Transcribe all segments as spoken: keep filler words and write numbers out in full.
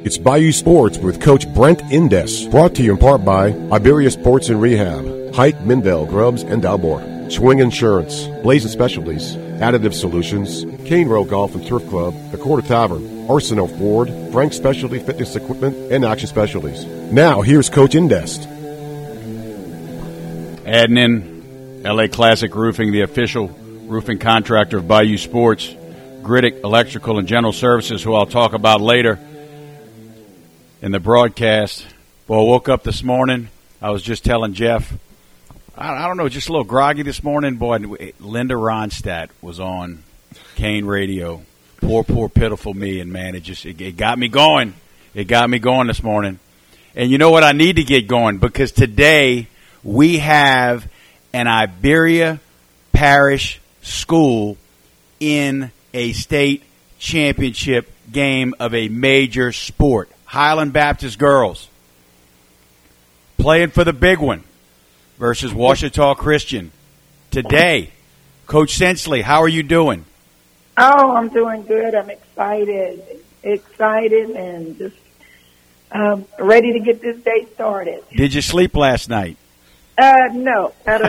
It's Bayou Sports with Coach Brent Indes. Brought to you in part by Iberia Sports and Rehab, Hike, Mindell, Grubbs, and Dalmore, Swing Insurance, Blazing Specialties, Additive Solutions, Cane Row Golf and Turf Club, The Quarter Tavern, Arsenal Ford, Frank Specialty Fitness Equipment, and Action Specialties. Now, here's Coach Indes. Adding in L A Classic Roofing, the official roofing contractor of Bayou Sports, Griddick Electrical and General Services, who I'll talk about later in the broadcast. Well, I woke up this morning. I was just telling Jeff, I, I don't know, just a little groggy this morning. Boy, Linda Ronstadt was on Kane Radio. Poor, poor, pitiful me. And, man, it just it, it got me going. It got me going this morning. And you know what? I need to get going because today we have an Iberia Parish school in a state championship game of a major sport. Highland Baptist girls playing for the big one versus Ouachita Christian today. Coach Sensley, how are you doing? Oh, I'm doing good. I'm excited, excited, and just um, ready to get this day started. Did you sleep last night? Uh, no, not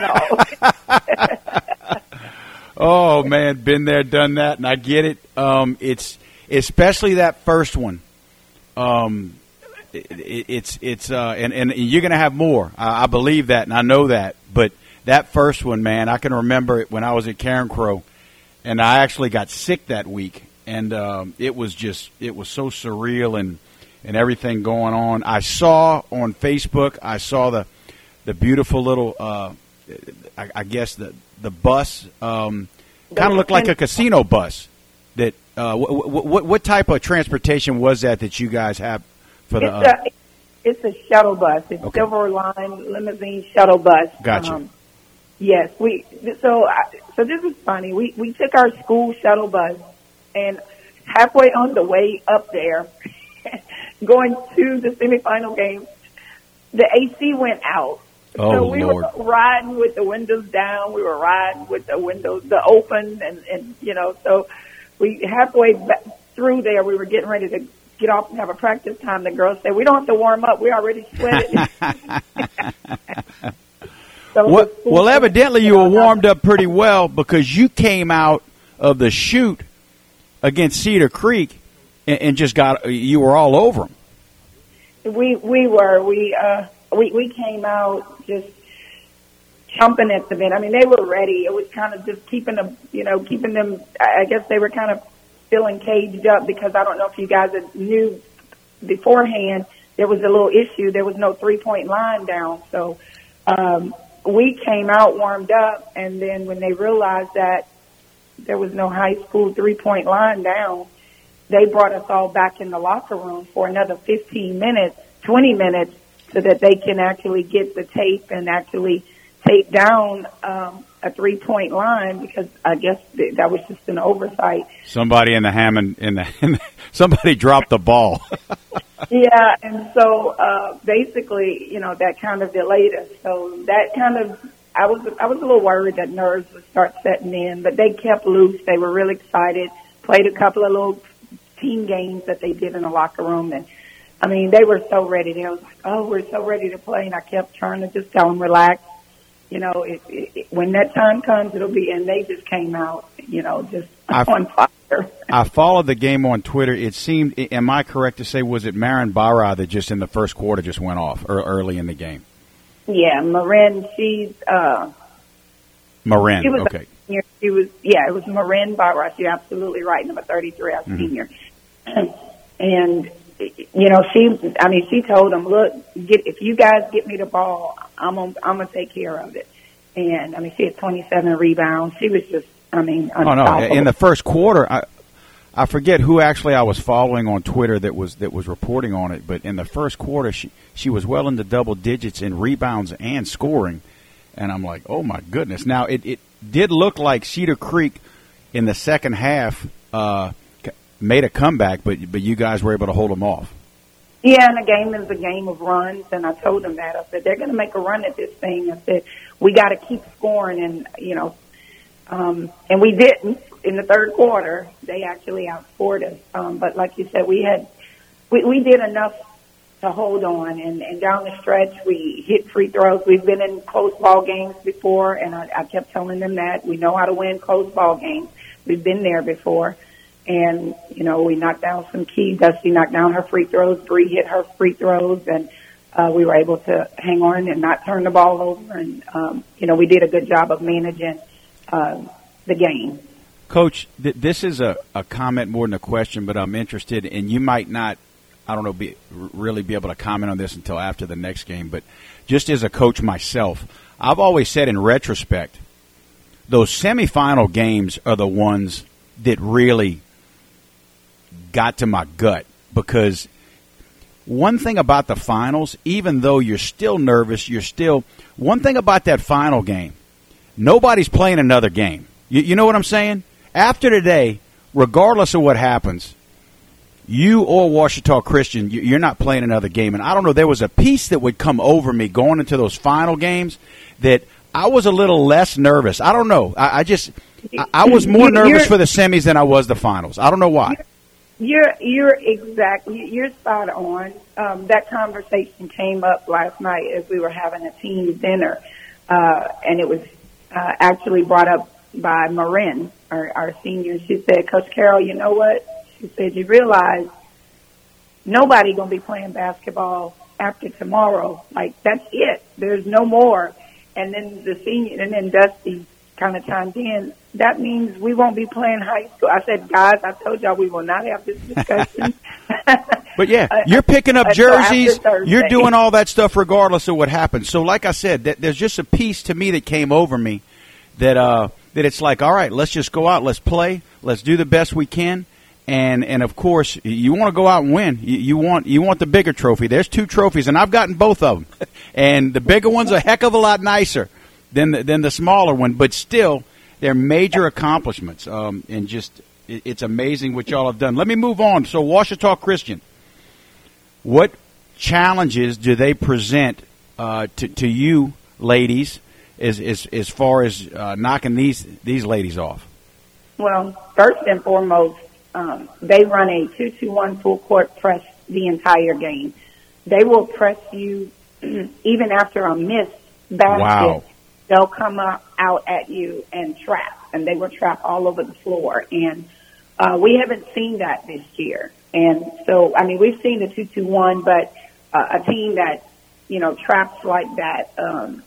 at all. Oh man, been there, done that, and I get it. Um, it's especially that first one. Um, it, it, it's it's uh, and and you're gonna have more. I, I believe that, and I know that. But that first one, man, I can remember it when I was at Karen Crow, and I actually got sick that week, and um, it was just it was so surreal and and everything going on. I saw on Facebook, I saw the the beautiful little, uh, I, I guess the the bus, um, kind of looked like a casino bus. That uh, what, what what type of transportation was that that you guys have for the? It's, uh, a, it's a shuttle bus. It's okay. Silver Line limousine shuttle bus. Gotcha. Um, yes, we. So I, so this is funny. We we took our school shuttle bus, and halfway on the way up there, going to the semifinal game, the A C went out. Oh, so we Lord. were riding with the windows down. We were riding with the windows the open, and and you know so. We halfway back through there, we were getting ready to get off and have a practice time. The girls said, "We don't have to warm up. We already sweated." so well, well, evidently you were warmed up pretty well because you came out of the chute against Cedar Creek and, and just got you were all over them. We we were we uh we we came out just jumping at the bit. I mean, they were ready. It was kind of just keeping them, you know, keeping them, I guess they were kind of feeling caged up because I don't know if you guys knew beforehand, there was a little issue. There was no three-point line down. So um, we came out warmed up, and then when they realized that there was no high school three-point line down, they brought us all back in the locker room for another fifteen minutes, twenty minutes, so that they can actually get the tape and actually take down um, a three-point line because I guess th- that was just an oversight. Somebody in the Hammond, in the, in the somebody dropped the ball. Yeah, and so uh, basically, you know, that kind of delayed us. So that kind of, I was I was a little worried that nerves would start setting in, but they kept loose. They were really excited. Played a couple of little team games that they did in the locker room, and I mean, they were so ready. They was like, "Oh, we're so ready to play," and I kept trying to just tell them, "Relax." You know, it, it, when that time comes, it'll be, and they just came out, you know, just I, on fire. I followed the game on Twitter. It seemed, am I correct to say, was it Marin Barra that just in the first quarter just went off or early in the game? Yeah, Marin, she's, uh, Marin, she was okay. A senior. She was, yeah, it was Marin Barra. You're absolutely right, number thirty-three, our mm-hmm. senior. And, you know, she, I mean, she told them, look, get, if you guys get me the ball, I'm gonna, I'm gonna take care of it. And I mean, she had twenty-seven rebounds. She was just, I mean, unstoppable. Oh no! In the first quarter, I, I forget who actually I was following on Twitter that was that was reporting on it. But in the first quarter, she she was well into double digits in rebounds and scoring. And I'm like, oh my goodness! Now it, it did look like Cedar Creek in the second half uh, made a comeback, but but you guys were able to hold them off. Yeah, and the game is a game of runs, and I told them that. I said, they're going to make a run at this thing. I said, we got to keep scoring, and, you know, um, and we didn't in the third quarter. They actually outscored us. Um, but like you said, we had we, we did enough to hold on, and, and down the stretch we hit free throws. We've been in close ball games before, and I, I kept telling them that we know how to win close ball games. We've been there before, and you know we knocked down some key. Dusty knocked down her free throws. Bree hit her free throws, and uh, we were able to hang on and not turn the ball over. And um, you know we did a good job of managing uh, the game. Coach, th- this is a, a comment more than a question, but I'm interested, and you might not. I don't know, be, really be able to comment on this until after the next game, but just as a coach myself, I've always said in retrospect, those semifinal games are the ones that really got to my gut, because one thing about the finals, even though you're still nervous, you're still – one thing about that final game, nobody's playing another game. You, you know what I'm saying? After today, regardless of what happens – you or Ouachita Christian, you're not playing another game. And I don't know, there was a piece that would come over me going into those final games that I was a little less nervous. I don't know. I, I just, I, I was more nervous for the semis than I was the finals. I don't know why. You're, you're exactly, you're spot on. Um, that conversation came up last night as we were having a team dinner. Uh, and it was uh, actually brought up by Marin, our, our senior. She said, Coach Carroll, you know what? She said, you realize nobody going to be playing basketball after tomorrow. Like, that's it. There's no more. And then the senior, and then Dusty kind of chimed in, that means we won't be playing high school. I said, guys, I told y'all we will not have this discussion. But, yeah, you're picking up jerseys. You're doing all that stuff regardless of what happens. So, like I said, that, there's just a piece to me that came over me that uh, that it's like, all right, let's just go out, let's play, let's do the best we can. And and of course, you want to go out and win. You, you want you want the bigger trophy. There's two trophies, and I've gotten both of them. And the bigger one's a heck of a lot nicer than the, than the smaller one. But still, they're major accomplishments. Um, and just it, it's amazing what y'all have done. Let me move on. So, Ouachita Christian, what challenges do they present uh, to to you ladies as as as far as uh, knocking these these ladies off? Well, first and foremost, Um, they run a two two one full court press the entire game. They will press you even after a missed basket. Wow. They'll come up, out at you and trap, and they will trap all over the floor. And uh, we haven't seen that this year. And so, I mean, we've seen the two two one, but uh, a team that, you know, traps like that. Um,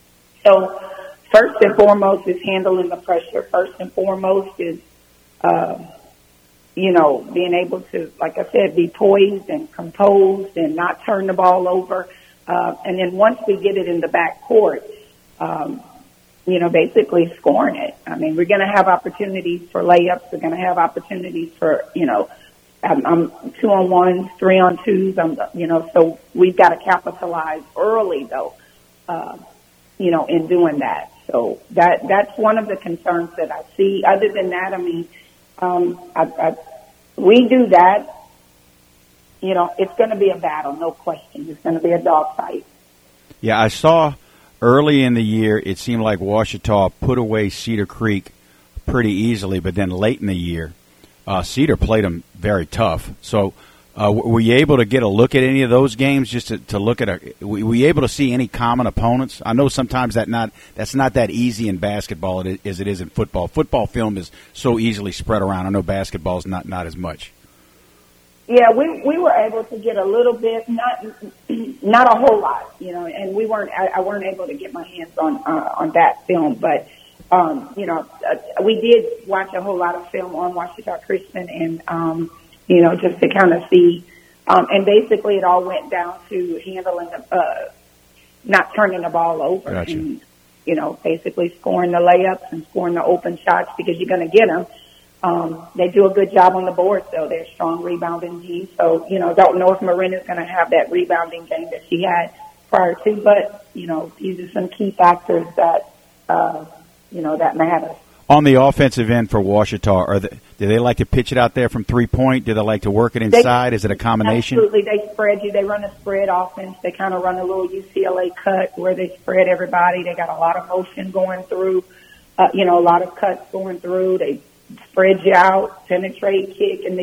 so first and foremost is handling the pressure. First and foremost is uh, you know, being able to, like I said, be poised and composed and not turn the ball over. Uh, and then once we get it in the back court, um, you know, basically scoring it. I mean, we're going to have opportunities for layups. We're going to have opportunities for, you know, um, um, two on ones, three on twos. Um, you know, so we've got to capitalize early, though, uh, you know, in doing that. So that that's one of the concerns that I see. Other than that, I mean, Um, I, I, we do that, you know, it's going to be a battle, no question. It's going to be a dogfight. Yeah, I saw early in the year, it seemed like Ouachita put away Cedar Creek pretty easily, but then late in the year, uh, Cedar played them very tough. So uh, were you able to get a look at any of those games, just to, to look at a, were you able to see any common opponents? I know sometimes that not that's not that easy in basketball as it is in football. Football film is so easily spread around. I know basketball is not, not as much. Yeah, we we were able to get a little bit, not not a whole lot, you know, and we weren't I, I weren't able to get my hands on uh, on that film, but um, you know, uh, we did watch a whole lot of film on Ouachita Christian, and um, you know, just to kind of see, um, and basically it all went down to handling the, uh, not turning the ball over, gotcha. And you know, basically scoring the layups and scoring the open shots because you're going to get them. Um, they do a good job on the board, so they're a strong rebounding team. So, you know, don't know if Marin is going to have that rebounding game that she had prior to, but, you know, these are some key factors that, uh, you know, that matter. On the offensive end for Ouachita, are they, do they like to pitch it out there from three-point? Do they like to work it inside? They, is it a combination? Absolutely. They spread you. They run a spread offense. They kind of run a little U C L A cut where they spread everybody. They got a lot of motion going through, uh, you know, a lot of cuts going through. They spread you out, penetrate, kick, and they're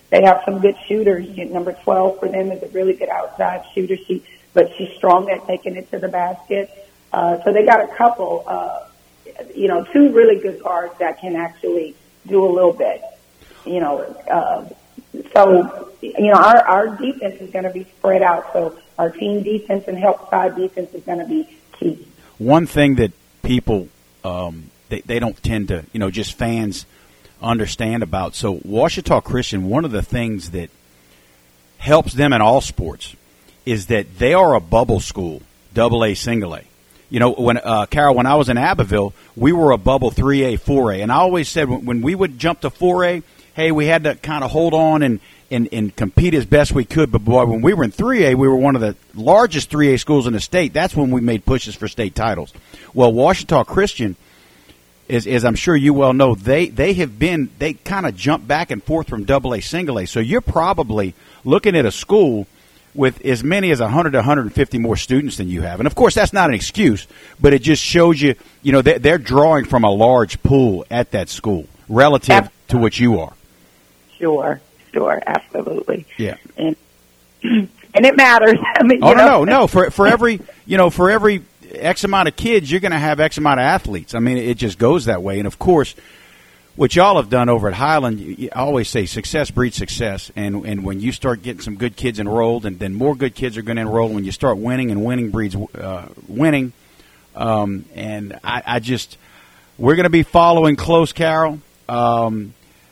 they have some good shooters. Number twelve for them is a really good outside shooter. She, but she's strong at taking it to the basket. Uh, so they got a couple, uh, you know, two really good guards that can actually do a little bit, you know. Uh, so, you know, our, our defense is going to be spread out. So our team defense and help side defense is going to be key. One thing that people, um, they, they don't tend to, you know, just fans understand about. So Ouachita Christian, one of the things that helps them in all sports is that they are a bubble school, double A, single A. You know, when uh, Carol, when I was in Abbeville, we were a bubble three A, four A. And I always said when, when we would jump to four A, hey, we had to kind of hold on and, and, and compete as best we could. But, boy, when we were in three A, we were one of the largest three A schools in the state. That's when we made pushes for state titles. Well, Ouachita Christian, is, as I'm sure you well know, they, they have been – they kind of jump back and forth from double A, single A. So you're probably looking at a school – with as many as one hundred to one hundred fifty more students than you have. And, of course, that's not an excuse, but it just shows you, you know, they're, they're drawing from a large pool at that school relative absolutely. To what you are. Sure, sure, absolutely. Yeah. And and it matters. I mean, oh, you know. no, no, no. For, for every, you know, for every X amount of kids, you're going to have X amount of athletes. I mean, it just goes that way. And, of course, what y'all have done over at Highland, you always say success breeds success, and and when you start getting some good kids enrolled, and then more good kids are going to enroll when you start winning, and winning breeds uh, winning. Um, and I, I just, we're going to be following close, Carol. Um,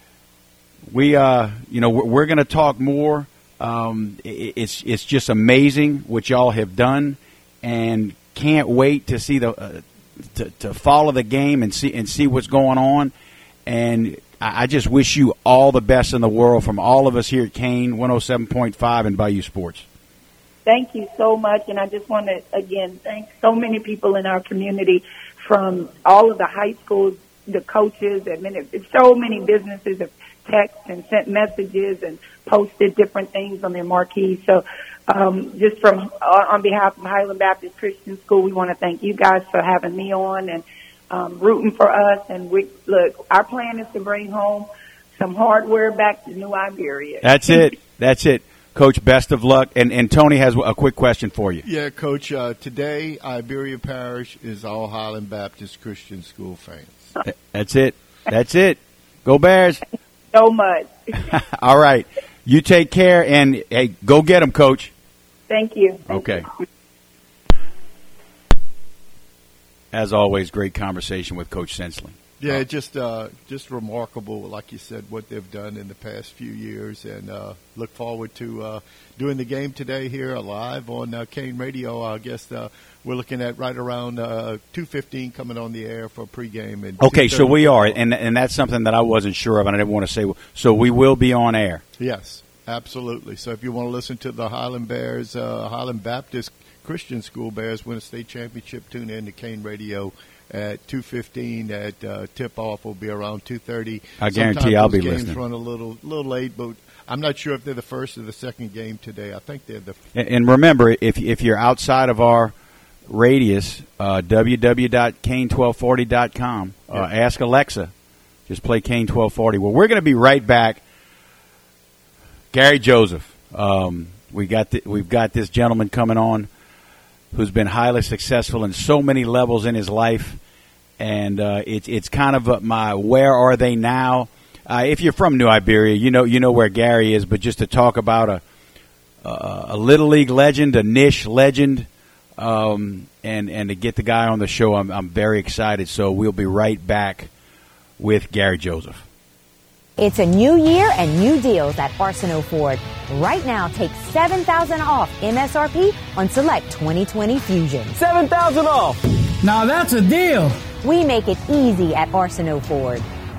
we, uh, you know, we're, we're going to talk more. Um, it, it's it's just amazing what y'all have done, and can't wait to see the uh, to, to follow the game and see and see what's going on. And I just wish you all the best in the world from all of us here at Kane one oh seven point five and Bayou Sports. Thank you so much. And I just want to, again, thank so many people in our community, from all of the high schools, the coaches, and then so many businesses have texted and sent messages and posted different things on their marquees. So um, just from on behalf of Highland Baptist Christian School, we want to thank you guys for having me on and Um, rooting for us. And we look, our plan is to bring home some hardware back to New Iberia. That's it. That's it. Coach, best of luck. And, and Tony has a quick question for you. Yeah, Coach, uh, today Iberia Parish is all Highland Baptist Christian School fans. That's it. That's it. Go Bears. So much. All right. You take care, and, hey, go get them, Coach. Thank you. Okay. As always, great conversation with Coach Sensley. Yeah, uh, just uh, just remarkable, like you said, what they've done in the past few years, and uh, look forward to uh, doing the game today here live on uh, Kane Radio. I guess uh, we're looking at right around uh, two fifteen coming on the air for pregame. And okay, so we are, and and that's something that I wasn't sure of, and I didn't want to say. So we will be on air. Yes, absolutely. So if you want to listen to the Highland Bears, uh, Highland Baptist Christian School Bears win a state championship, tune in to Kane Radio at two fifteen. At uh, tip-off will be around two thirty. I guarantee I'll be games listening. Run a little, little late, but I'm not sure if they're the first or the second game today. I think they're the. And, and remember, if if you're outside of our radius, uh, w w w dot kane twelve forty dot com. Uh, yeah. Ask Alexa. Just play Kane twelve forty. Well, we're going to be right back. Gary Joseph. Um, we got the, we've got this gentleman coming on who's been highly successful in so many levels in his life, and uh, it's it's kind of my where are they now? Uh, if you're from New Iberia, you know you know where Gary is, but just to talk about a a, a Little League legend, a niche legend, um, and and to get the guy on the show, I'm I'm very excited. So we'll be right back with Gary Joseph. It's a new year and new deals at Arsenault Ford. Right now, take seven thousand dollars off M S R P on select twenty twenty Fusion. seven thousand dollars off! Now that's a deal! We make it easy at Arsenault Ford.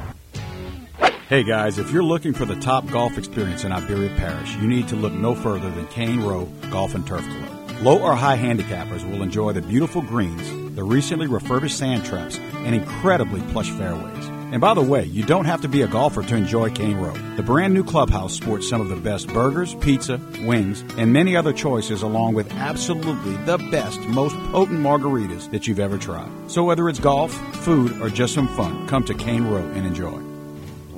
Hey guys, if you're looking for the top golf experience in Iberia Parish, you need to look no further than Kane Row Golf and Turf Club. Low or high handicappers will enjoy the beautiful greens, the recently refurbished sand traps, and incredibly plush fairways. And by the way, you don't have to be a golfer to enjoy Kane Row. The brand new clubhouse sports some of the best burgers, pizza, wings, and many other choices, along with absolutely the best, most potent margaritas that you've ever tried. So whether it's golf, food, or just some fun, come to Kane Row and enjoy.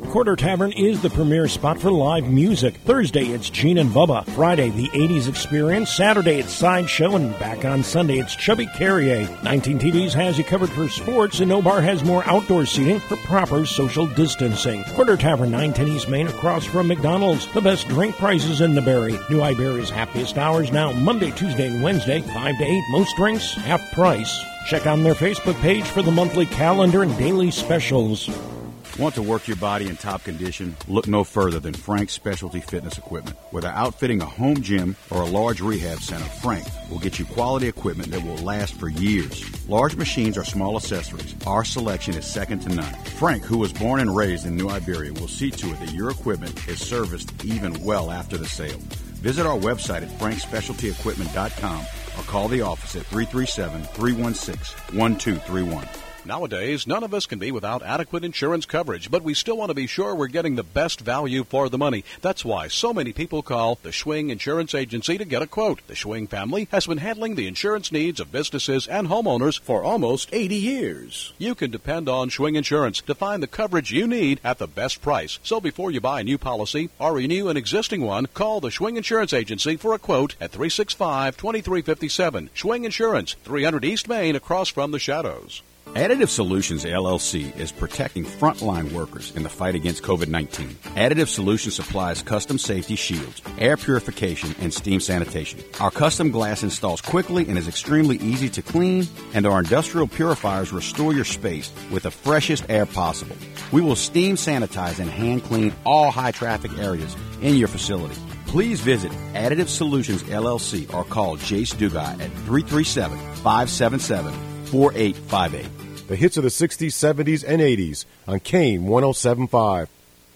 Quarter Tavern is the premier spot for live music. Thursday, it's Gene and Bubba. Friday, the eighties Experience. Saturday, it's Sideshow. And back on Sunday, it's Chubby Carrier. nineteen T Ds has you covered for sports, and No Bar has more outdoor seating for proper social distancing. Quarter Tavern, nine ten East Main, across from McDonald's. The best drink prices in the Berry. New Iberia's happiest hours now, Monday, Tuesday, and Wednesday, five to eight. Most drinks, half price. Check out their Facebook page for the monthly calendar and daily specials. Want to work your body in top condition? Look no further than Frank's Specialty Fitness Equipment. Whether outfitting a home gym or a large rehab center, Frank will get you quality equipment that will last for years. Large machines or small accessories, our selection is second to none. Frank, who was born and raised in New Iberia, will see to it that your equipment is serviced even well after the sale. Visit our website at frank specialty equipment dot com or call the office at three three seven, three one six, one two three one. Nowadays, none of us can be without adequate insurance coverage, but we still want to be sure we're getting the best value for the money. That's why so many people call the Schwing Insurance Agency to get a quote. The Schwing family has been handling the insurance needs of businesses and homeowners for almost eighty years. You can depend on Schwing Insurance to find the coverage you need at the best price. So before you buy a new policy or renew an existing one, call the Schwing Insurance Agency for a quote at three six five, two three five seven. Schwing Insurance, three hundred East Main, across from the Shadows. Additive Solutions, L L C, is protecting frontline workers in the fight against covid nineteen. Additive Solutions supplies custom safety shields, air purification, and steam sanitation. Our custom glass installs quickly and is extremely easy to clean, and our industrial purifiers restore your space with the freshest air possible. We will steam sanitize and hand clean all high-traffic areas in your facility. Please visit Additive Solutions, L L C, or call Jace Dugai at three three seven, five seven seven, four eight five eight. The hits of the sixties, seventies, and eighties on Kane one oh seven point five.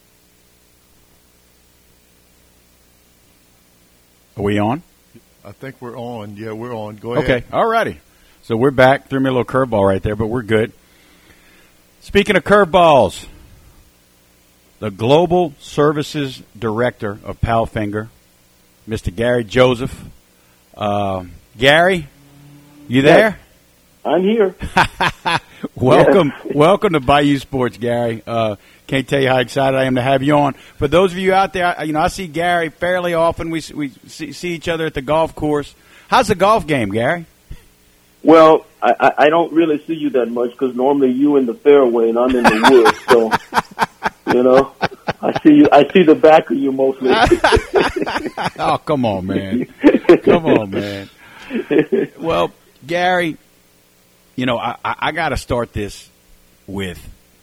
Are we on? I think we're on. Yeah, we're on. Go ahead. Okay, all righty. So we're back. Threw me a little curveball right there, but we're good. Speaking of curveballs, the Global Services Director of Powfinger, Mister Gary Joseph. Uh, Gary, you there? I'm here. welcome, yes. Welcome to Bayou Sports, Gary. Uh, can't tell you how excited I am to have you on. For those of you out there, I, you know, I see Gary fairly often. We we see, see each other at the golf course. How's the golf game, Gary? Well, I, I don't really see you that much because normally you in the fairway and I'm in the woods. So, you know, I see you. I see the back of you mostly. Oh, come on, man! Come on, man! Well, Gary. You know, I, I got to start this with,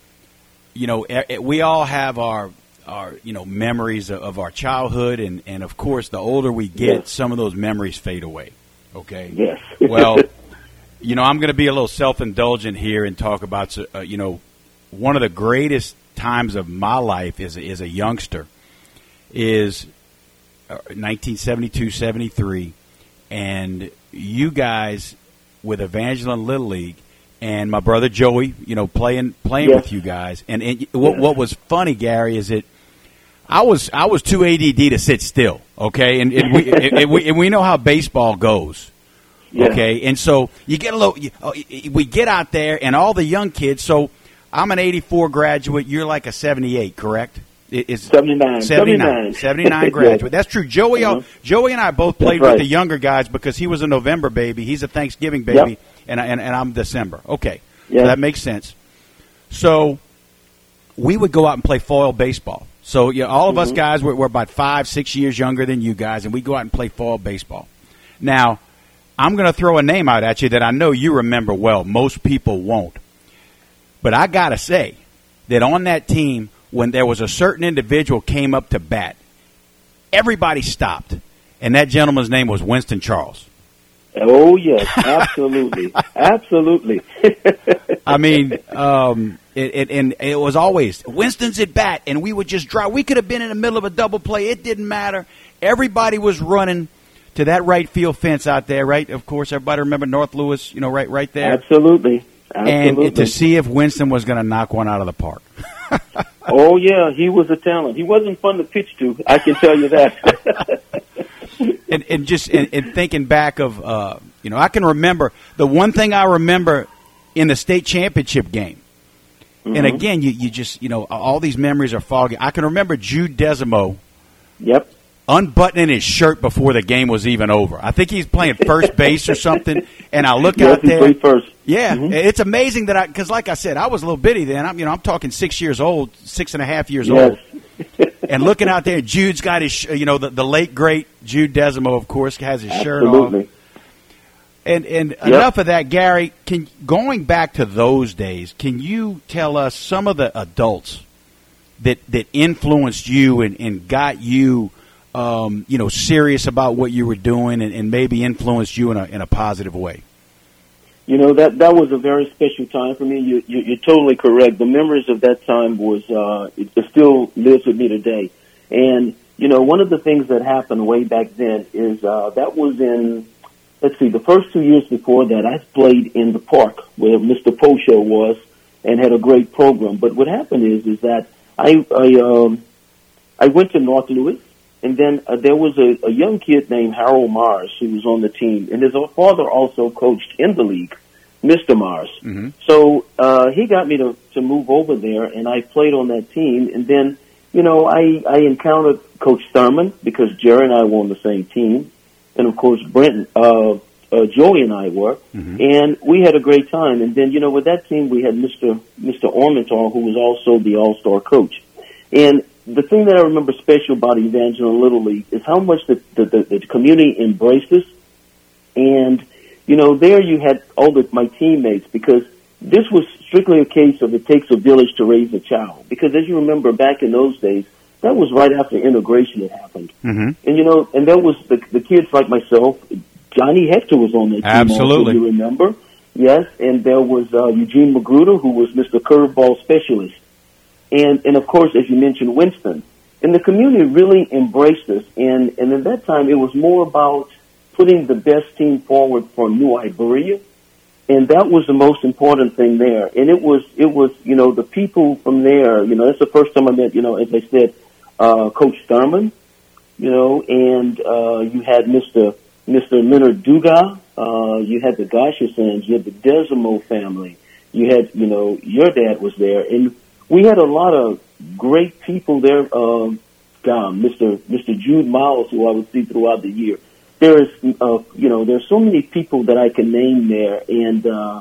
you know, we all have our, our you know, memories of our childhood. And, and, of course, the older we get, yes. some of those memories fade away. Okay? Yes. Well, you know, I'm going to be a little self-indulgent here and talk about, uh, you know, one of the greatest times of my life as a, as a youngster is nineteen seventy-two seventy-three. And you guys – with Evangeline Little League and my brother Joey, you know, playing playing yes. with you guys. And, and what, yes. what was funny, Gary, is that I was I was too A D D to sit still, okay? And, and, we, and, we, and we know how baseball goes, yes. okay? And so you get a little you, uh, we get out there and all the young kids. So I'm an eighty-four graduate. You're like a seventy-eight, correct? Is seventy-nine. seventy-nine. seventy-nine graduate. That's true. Joey uh-huh. Joey and I both played right. with the younger guys because he was a November baby. He's a Thanksgiving baby, yep. and, I, and and I'm December. Okay. Yep. So that makes sense. So we would go out and play foil baseball. So yeah, all of mm-hmm. us guys were, were about five, six years younger than you guys, and we go out and play foil baseball. Now, I'm going to throw a name out at you that I know you remember well. Most people won't. But I got to say that on that team, when there was a certain individual came up to bat, everybody stopped, and that gentleman's name was Winston Charles. Oh, yes, absolutely, absolutely. I mean, um, it, it, and it was always, Winston's at bat, and we would just drive. We could have been in the middle of a double play. It didn't matter. Everybody was running to that right field fence out there, right? Of course, everybody remember North Lewis, you know, right right there. Absolutely, absolutely. And to see if Winston was going to knock one out of the park. Oh, yeah, he was a talent. He wasn't fun to pitch to, I can tell you that. and, and just and, and thinking back of, uh, you know, I can remember, the one thing I remember in the state championship game Mm-hmm. And again, you, you just, you know, all these memories are foggy. I can remember Jude Desimo. Yep. Unbuttoning his shirt before the game was even over. I think he's playing first base or something, and I look yes, out there. He played first. Yeah, mm-hmm. It's amazing that I, because like I said, I was a little bitty then. I'm, you know, I'm talking six years old, six and a half years yes. old, and looking out there, Jude's got his, you know, the, the late great Jude Desimo, of course, has his Absolutely. shirt on. And and yep. enough of that, Gary. Can going back to those days, can you tell us some of the adults that that influenced you and, and got you? Um, you know, serious about what you were doing and, and maybe influenced you in a in a positive way? You know, that that was a very special time for me. You, you, you're totally correct. The memories of that time was, uh, it, it still lives with me today. And, you know, one of the things that happened way back then is uh, that was in, let's see, the first two years before that, I played in the park where Mister Posho was and had a great program. But what happened is, is that I, I, um, I went to North Louis. And then uh, there was a, a young kid named Harold Mars who was on the team, and his father also coached in the league, Mister Mars. Mm-hmm. So uh, he got me to, to move over there, and I played on that team. And then, you know, I, I encountered Coach Thurman because Jerry and I were on the same team, and of course Brent, uh, uh, Joey and I were, mm-hmm. and we had a great time. And then, you know, with that team, we had Mister Mister Ormentor, who was also the All-Star coach, and the thing that I remember special about Evangeline Little League is how much the, the, the, the community embraced us. And, you know, there you had all the, my teammates, because this was strictly a case of it takes a village to raise a child. Because as you remember back in those days, that was right after integration had happened. Mm-hmm. And, you know, and there was the, the kids like myself. Johnny Hector was on that team. Absolutely. Also, you remember? Yes. And there was uh, Eugene Magruder, who was Mister Curveball Specialist. And, and of course, as you mentioned, Winston. And the community really embraced us. And, and at that time, it was more about putting the best team forward for New Iberia. And that was the most important thing there. And it was, it was, you know, the people from there, you know, that's the first time I met, you know, as I said, uh, Coach Thurman, you know, and, uh, you had Mister Mister Leonard Dugas, uh, you had the Gashasans, you had the Desimo family, you had, you know, your dad was there. And we had a lot of great people there. Um, God, Mister Mister Jude Miles, who I would see throughout the year. There is, uh, you know, there's so many people that I can name there, and uh,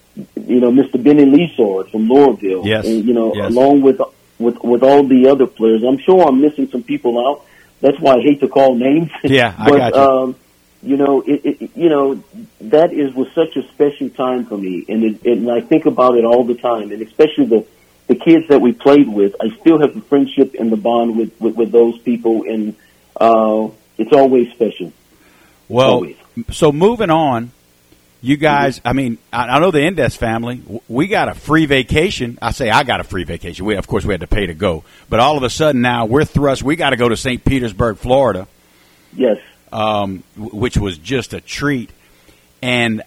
you know, Mister Benny Leesord from Laurelville, yes, and you know, yes. along with with with all the other players. I'm sure I'm missing some people out. That's why I hate to call names. Yeah, I but, got you. Um, you know, it, it, you know, that is was such a special time for me, and it, and I think about it all the time, and especially the. The kids that we played with, I still have the friendship and the bond with, with, with those people, and uh, it's always special. Well, always. So moving on, you guys, I mean, I, I know the Indes family, we got a free vacation. I say I got a free vacation. We, of course, we had to pay to go. But all of a sudden now we're thrust, we got to go to Saint Petersburg, Florida. Yes. Um, which was just a treat. And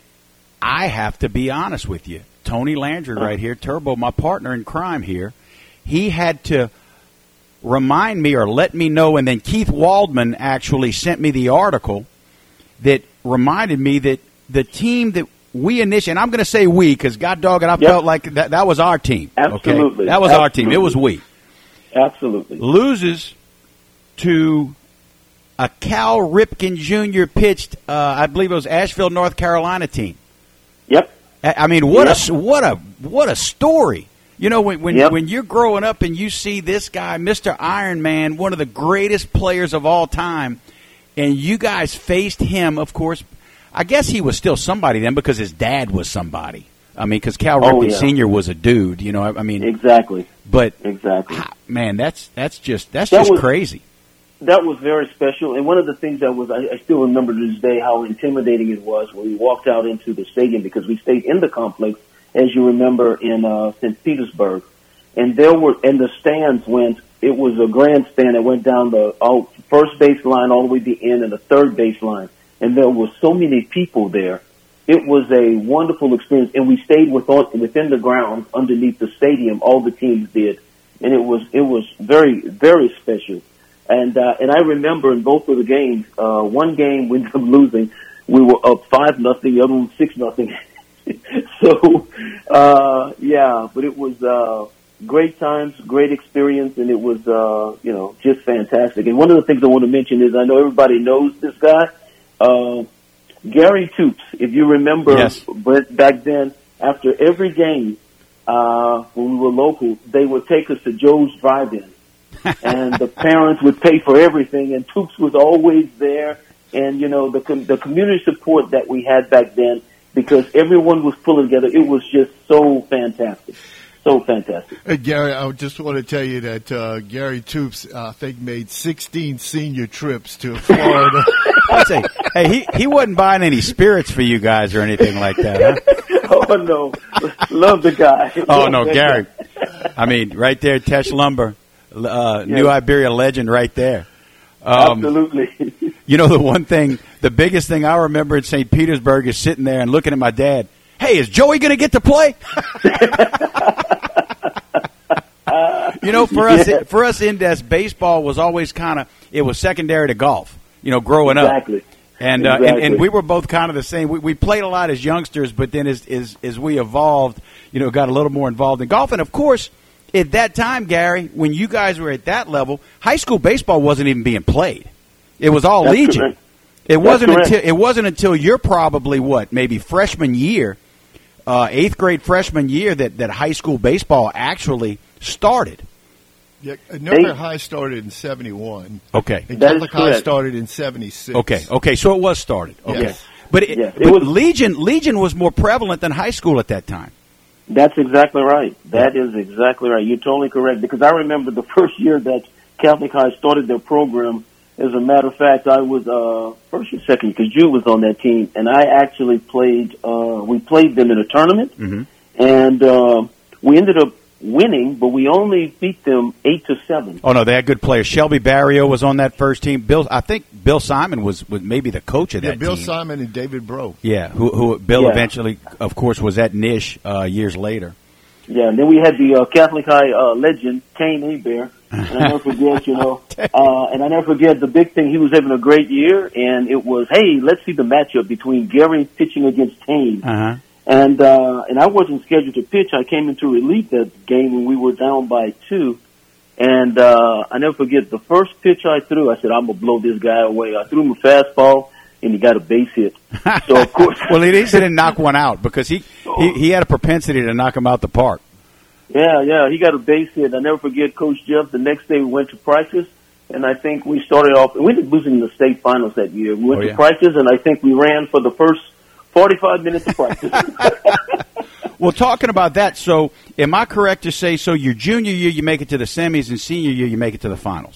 I have to be honest with you. Tony Landry right here, Turbo, my partner in crime here, he had to remind me or let me know, and then Keith Waldman actually sent me the article that reminded me that the team that we initially, and I'm going to say we because, God dog it, I yep. felt like that, that was our team. Absolutely. Okay? That was Absolutely. our team. It was we. Absolutely. Loses to a Cal Ripken Junior pitched, uh, I believe it was Asheville, North Carolina team. Yep. I mean, what yep. a what a what a story! You know, when when, yep. when you're growing up and you see this guy, Mister Iron Man, one of the greatest players of all time, and you guys faced him. Of course, I guess he was still somebody then because his dad was somebody. I mean, because Cal Ripken oh, yeah. Senior was a dude. You know, I, I mean, exactly. But exactly, man, that's that's just that's that just was, crazy. That was very special, and one of the things that was I, I still remember to this day how intimidating it was when we walked out into the stadium because we stayed in the complex, as you remember, in uh, Saint Petersburg, and there were and the stands went. It was a grandstand that went down the oh, first base line all the way to the end and the third base line, and there were so many people there. It was a wonderful experience, and we stayed with, within the grounds underneath the stadium. All the teams did, and it was it was very very special. And uh, and I remember in both of the games, uh, one game we ended up losing. We were up five nothing, the other one six nothing. so, uh, yeah, but it was, uh, great times, great experience, and it was, uh, you know, just fantastic. And one of the things I want to mention is I know everybody knows this guy, uh, Gary Toops. If you remember, yes. back then, after every game, uh, when we were local, they would take us to Joe's Drive-In. And the parents would pay for everything, and Toops was always there. And, you know, the com- the community support that we had back then, because everyone was pulling together, it was just so fantastic. So fantastic. Hey, Gary, I just want to tell you that uh, Gary Toops, uh, I think, made sixteen senior trips to Florida. I'd say, hey, he, he wasn't buying any spirits for you guys or anything like that, huh? Oh, no. Love the guy. Oh, no, Gary. I mean, right there, Tesh Lumber, uh, yes. New Iberia legend right there. Um, Absolutely. You know, the one thing, the biggest thing I remember in Saint Petersburg is sitting there and looking at my dad. Hey, is Joey going to get to play? You know, for us, yeah. for us, Indes, baseball was always kind of, it was secondary to golf, you know, growing exactly. up. And, exactly. uh, and and we were both kind of the same. We, we played a lot as youngsters, but then as, as as we evolved, you know, got a little more involved in golf. And, of course, at that time, Gary, when you guys were at that level, high school baseball wasn't even being played. It was all That's Legion. Correct. It That's wasn't correct. until it wasn't until you're probably what, maybe freshman year, uh, eighth grade freshman year that, that high school baseball actually started. Yeah, Nowhere High started in seventy-one. Okay. And That is Catholic High correct. started in seventy-six. Okay. Okay. So it was started. Okay. Yes. But it, Yes, it but was- Legion Legion was more prevalent than high school at that time. That's exactly right. That is exactly right. You're totally correct. Because I remember the first year that Catholic High started their program. As a matter of fact, I was uh, first or second because Jude was on that team, and I actually played. Uh, we played them in a tournament, Mm-hmm. and uh, we ended up winning, but we only beat them eight to seven. Oh no, they had good players. Shelby Barrio was on that first team. Bill, I think Bill Simon was, was maybe the coach of Yeah, that Bill team. Simon and David Bro. Yeah, who, who Bill Yeah. eventually, of course, was at Nish uh, years later. Yeah, and then we had the uh, Catholic High uh, legend, Kane Hebert. And I never forget, you know, uh, and I never forget the big thing. He was having a great year, and it was, hey, let's see the matchup between Gary pitching against Kane. Uh-huh. And uh, and I wasn't scheduled to pitch. I came into relief that game when we were down by two. And uh, I never forget the first pitch I threw. I said, I'm gonna blow this guy away. I threw him a fastball, and he got a base hit. So of course, Well, at least he didn't knock one out because he, he, he had a propensity to knock him out the park. yeah, yeah, he got a base hit. I never forget Coach Jeff. The next day we went to practice, and I think we started off. We ended up losing the state finals that year. We went Oh, to yeah. practice, and I think we ran for the first forty-five minutes of practice. Well, talking about that, so am I correct to say, so your junior year you make it to the semis and senior year you make it to the finals?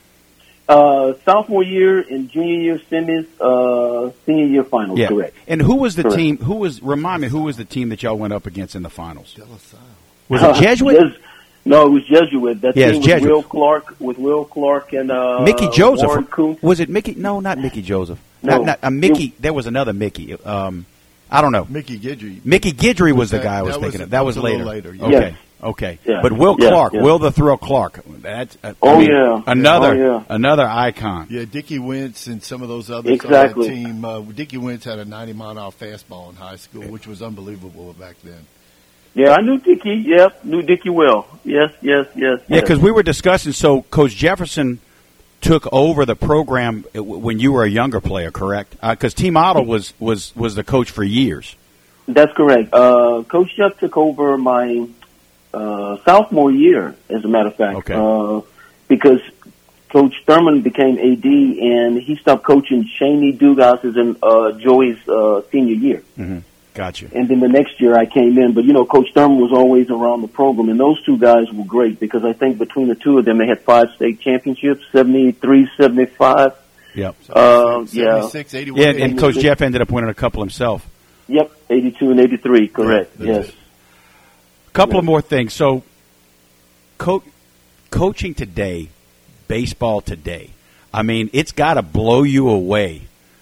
Uh, sophomore year and junior year semis, uh, senior year finals, Yeah. correct. And who was the Correct. team, who was, remind me, who was the team that y'all went up against in the finals? De La Salle. Was it Jesuit? Jes- no, it was Jesuit. That Yeah, team it's was Jesuit. Will Clark, with Will Clark and uh, Mickey Joseph. Warren Kuntz. Was it Mickey? No, not Mickey Joseph. No. Not, not, uh, Mickey, there was another Mickey. Um, I don't know. Mickey Gidry. Mickey Gidry was the that- guy I was that thinking was- of. That that was was a later. little later, yeah. Okay. Yes. Okay. Yeah. But Will Yeah, Clark, yeah. Will the Thrill Clark. That's, uh, I Oh, mean, yeah. Another, Oh, yeah. another icon. Yeah, Dickie Wentz and some of those others Exactly. on that team. Uh, Dickie Wentz had a ninety mile an hour fastball in high school, which was unbelievable back then. Yeah, I knew Dickie. Yep, knew Dickie well. Yes, yes, yes. Yeah, yes. because we were discussing, so Coach Jefferson took over the program when you were a younger player, correct? Because Team Otto was, was, was the coach for years. That's correct. Uh, Coach Jeff took over my uh, sophomore year, as a matter of fact, Okay. uh, because Coach Thurman became A D and he stopped coaching Shaney Dugas in uh, Joey's uh, senior year. Mm-hmm. Gotcha. And then the next year I came in. But, you know, Coach Thurman was always around the program, and those two guys were great because I think between the two of them they had five state championships, seventy-three, seventy-five. Yep. Uh, yeah. seventy-six, eighty-one, Yeah, and, and Coach eighty-six. Jeff ended up winning a couple himself. Yep, eighty-two and eighty-three, correct, Yeah, yes. that's it. Couple Yeah. of more things. So, co- coaching today, baseball today, I mean, it's got to blow you away.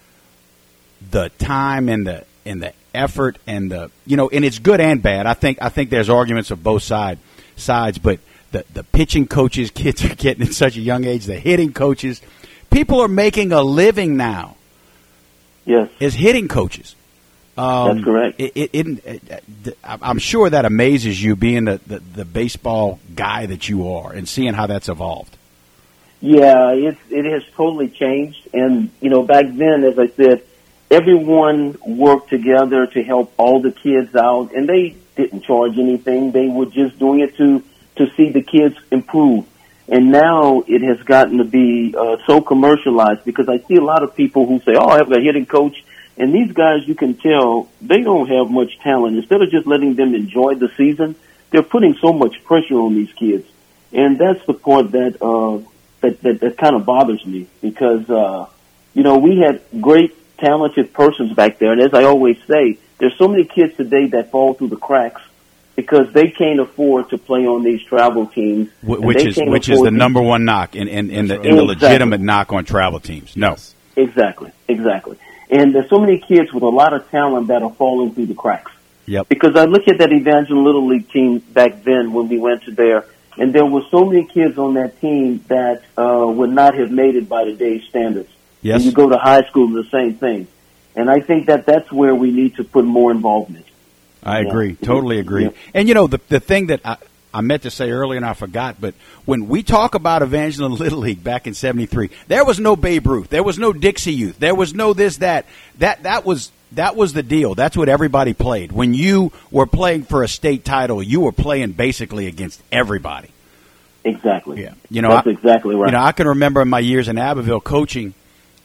The time and the and the effort and the you know, and it's good and bad. I think I think there's arguments of both side sides, but the the pitching coaches, kids are getting at such a young age. The hitting coaches, people are making a living now Yes. as hitting coaches. Um, That's correct. It, it, it, it, I'm sure that amazes you, being the, the, the baseball guy that you are, and seeing how that's evolved. Yeah, it it has totally changed. And, you know, back then, as I said, everyone worked together to help all the kids out, and they didn't charge anything. They were just doing it to, to see the kids improve. And now it has gotten to be uh, so commercialized, because I see a lot of people who say, oh, I have a hitting coach. And these guys, you can tell, they don't have much talent. Instead of just letting them enjoy the season, they're putting so much pressure on these kids. And that's the part that, uh, that, that, that kind of bothers me, because, uh, you know, we had great, talented persons back there. And as I always say, there's so many kids today that fall through the cracks because they can't afford to play on these travel teams. Which is which is the number one knock in, in, in, the, in the legitimate knock on travel teams. No. Exactly, exactly. And there's so many kids with a lot of talent that are falling through the cracks. Yep. Because I look at that Evangeline Little League team back then when we went to there, and there were so many kids on that team that uh, would not have made it by today's standards. Yes. And you go to high school, the same thing. And I think that that's where we need to put more involvement. I yeah. agree. Totally agree. Yeah. And, you know, the the thing that I, I meant to say earlier and I forgot, but when we talk about Evangeline Little League back in seventy-three, there was no Babe Ruth. There was no Dixie Youth. There was no this, that. That that was that was the deal. That's what everybody played. When you were playing for a state title, you were playing basically against everybody. Exactly. Yeah. You know, That's I, exactly right. You know, I can remember in my years in Abbeville coaching,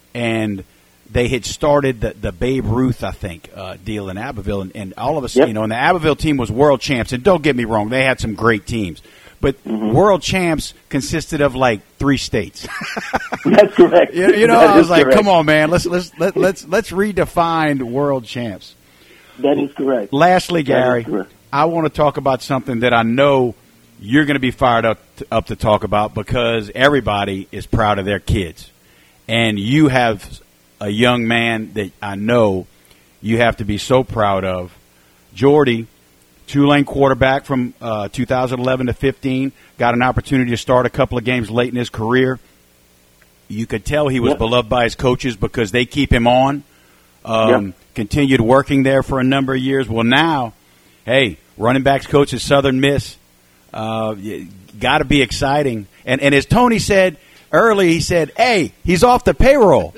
and they had started the, the Babe Ruth, I think, uh, deal in Abbeville, and, and all of us, yep. you know, and the Abbeville team was world champs. And don't get me wrong, they had some great teams, but mm-hmm. world champs consisted of like three states. That's correct. you, you know, that I was like, correct. come on, man, let's let's let, let's let's redefine world champs. That is correct. Lastly, Gary, correct. I want to talk about something that I know you're going to be fired up to, up to talk about, because everybody is proud of their kids, and you have a young man that I know you have to be so proud of. Jordy, Tulane quarterback from uh, two thousand eleven to fifteen, got an opportunity to start a couple of games late in his career. You could tell he was yep. beloved by his coaches because they keep him on. Um, yep. Continued working there for a number of years. Well, now, hey, running backs coach at Southern Miss. Uh, got to be exciting. And, and as Tony said early, he said, hey, he's off the payroll.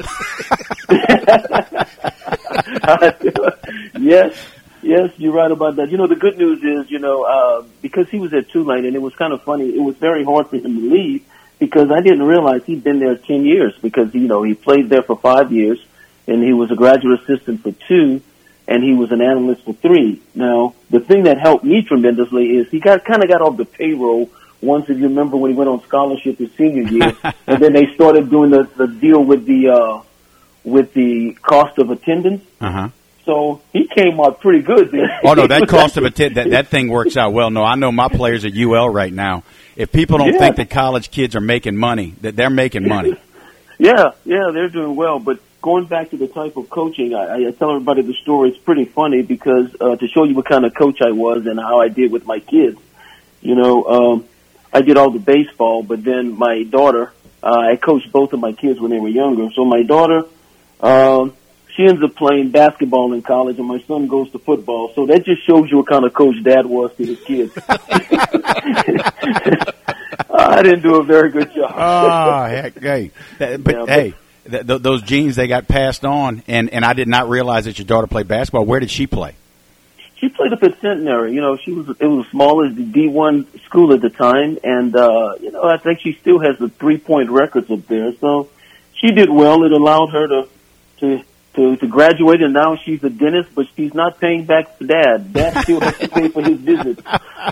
yes, yes, you're right about that. You know, the good news is, you know, uh, because he was at Tulane, and it was kind of funny, it was very hard for him to leave, because I didn't realize he'd been there ten years, because, you know, he played there for five years, and he was a graduate assistant for two, and he was an analyst for three. Now, the thing that helped me tremendously is he got kind of got off the payroll once, if you remember, when he went on scholarship his senior year, and then they started doing the, the deal with the uh, with the cost of attendance. Uh-huh. So he came out pretty good there. Oh, no, that cost of attendance, that, that thing works out well. No, I know my players at U L right now. If people don't yeah. think that college kids are making money, that they're making money. yeah, yeah, they're doing well, but going back to the type of coaching, I, I tell everybody the story. It's pretty funny because uh, to show you what kind of coach I was and how I did with my kids. You know, um, I did all the baseball, but then my daughter, uh, I coached both of my kids when they were younger. So my daughter, um, she ends up playing basketball in college, and my son goes to football. So that just shows you what kind of coach Dad was to his kids. I didn't do a very good job. Oh, heck, hey, that, but yeah, hey. Th- th- those genes, they got passed on, and, and I did not realize that your daughter played basketball. Where did she play? She played up at Centenary. You know, she was it was as small as the D one school at the time, and uh, you know, I think she still has the three point records up there. So she did well. It allowed her to to to, to graduate, and now she's a dentist, but she's not paying back for Dad. Dad still has to pay for his visits.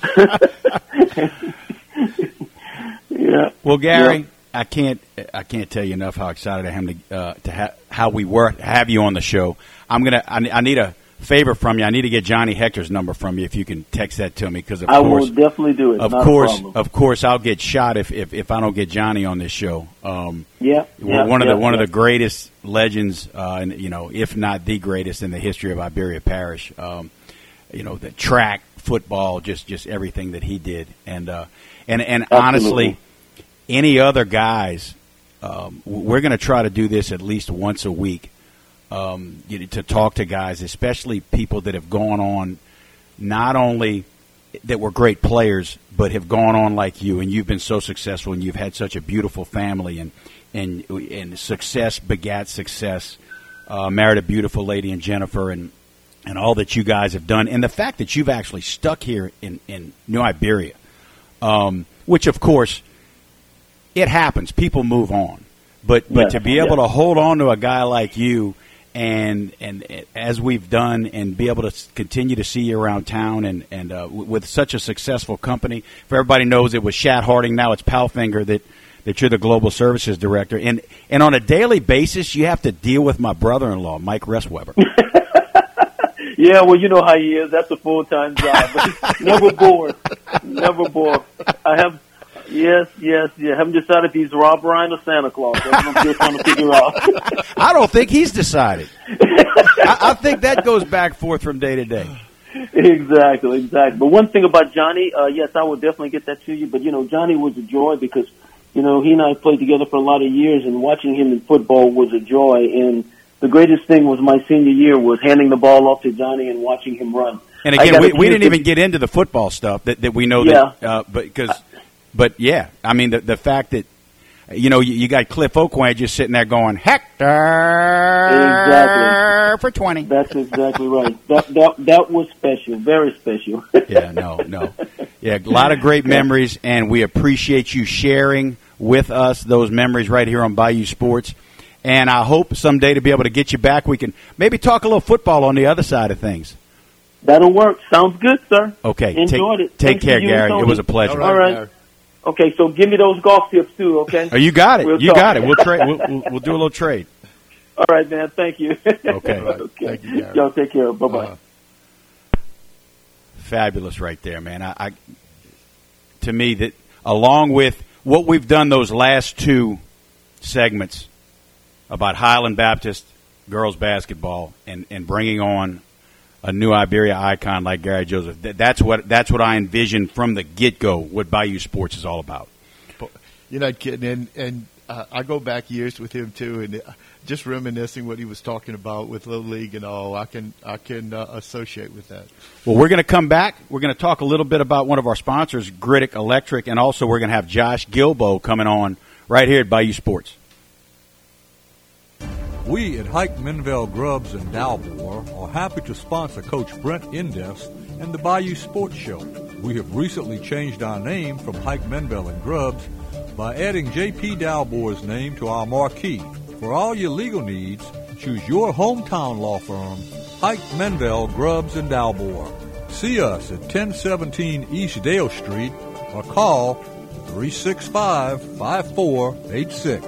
yeah. Well, Gary. Yeah. I can't. I can't tell you enough how excited I am to uh, to ha- how we were have you on the show. I'm gonna. I, I need a favor from you. I need to get Johnny Hector's number from you if you can text that to me. Because of I course, will definitely do it. Of Not course, a of course, I'll get shot if, if, if I don't get Johnny on this show. Um, yeah, yeah, one of yeah, the one yeah. of the greatest legends, uh, and you know, if not the greatest in the history of Iberia Parish. Um, you know, the track, football, just just everything that he did, and uh, and and Absolutely. honestly, any other guys. Um, we're going to try to do this at least once a week. um, you know, to talk to guys, especially people that have gone on, not only that were great players, but have gone on like you, and you've been so successful, and you've had such a beautiful family, and and and success begat success. Uh, married a beautiful lady in Jennifer, and and all that you guys have done, and the fact that you've actually stuck here in in New Iberia, um, which of course it happens. People move on, but but yeah, to be yeah. able to hold on to a guy like you. And and as we've done, and be able to continue to see you around town, and and uh, w- with such a successful company, for everybody knows it was Shat Harding. Now it's Palfinger that, that you're the global services director, and and on a daily basis you have to deal with my brother-in-law, Mike Ressweber. Yeah, well, you know how he is. That's a full time job. But never bored. Never bored. I have. Yes, yes, yeah. Haven't decided if he's Rob Ryan or Santa Claus. That's what I'm still trying to figure out. I don't think he's decided. I, I think that goes back forth from day to day. Exactly, exactly. But one thing about Johnny, uh, yes, I will definitely get that to you. But, you know, Johnny was a joy because, you know, he and I played together for a lot of years, and watching him in football was a joy. And the greatest thing was my senior year was handing the ball off to Johnny and watching him run. And again, we, we didn't even get into the football stuff that, that we know yeah. that, uh, but because. But, yeah, I mean, the the fact that, you know, you, you got Cliff Oakway just sitting there going, Hector exactly. for twenty. That's exactly right. That, that, that was special, very special. Yeah, no, no. Yeah, a lot of great memories, and we appreciate you sharing with us those memories right here on Bayou Sports. And I hope someday to be able to get you back. We can maybe talk a little football on the other side of things. That'll work. Sounds good, sir. Okay. Enjoyed take, it. Take Thanks care, you, Gary. Tony. It was a pleasure. All right. All right. Okay, so give me those golf tips too, okay? Oh, you got it. We'll you talk. got it. We'll trade. We'll, we'll, we'll do a little trade. All right, man. Thank you. Okay. Right. Okay. Thank you, Gary. Y'all take care. Bye bye. Uh-huh. Fabulous, right there, man. I, I to me that along with what we've done those last two segments about Highland Baptist girls basketball and, and bringing on a new Iberia icon like Gary Joseph. That's what that's what I envisioned from the get-go what Bayou Sports is all about. You're not kidding. And, and uh, I go back years with him, too, and just reminiscing what he was talking about with Little League and all. I can I can uh, associate with that. Well, we're going to come back. We're going to talk a little bit about one of our sponsors, Griddick Electric, and also we're going to have Josh Gilbo coming on right here at Bayou Sports. We at Hike Menville Grubs in Dalmore are happy to sponsor Coach Brent Indes and the Bayou Sports Show. We have recently changed our name from Hike Menville and Grubs by adding J P Dalmore's name to our marquee. For all your legal needs, choose your hometown law firm, Hike Menville Grubs in Dalmore. See us at ten seventeen East Dale Street or call three six five, five four eight six.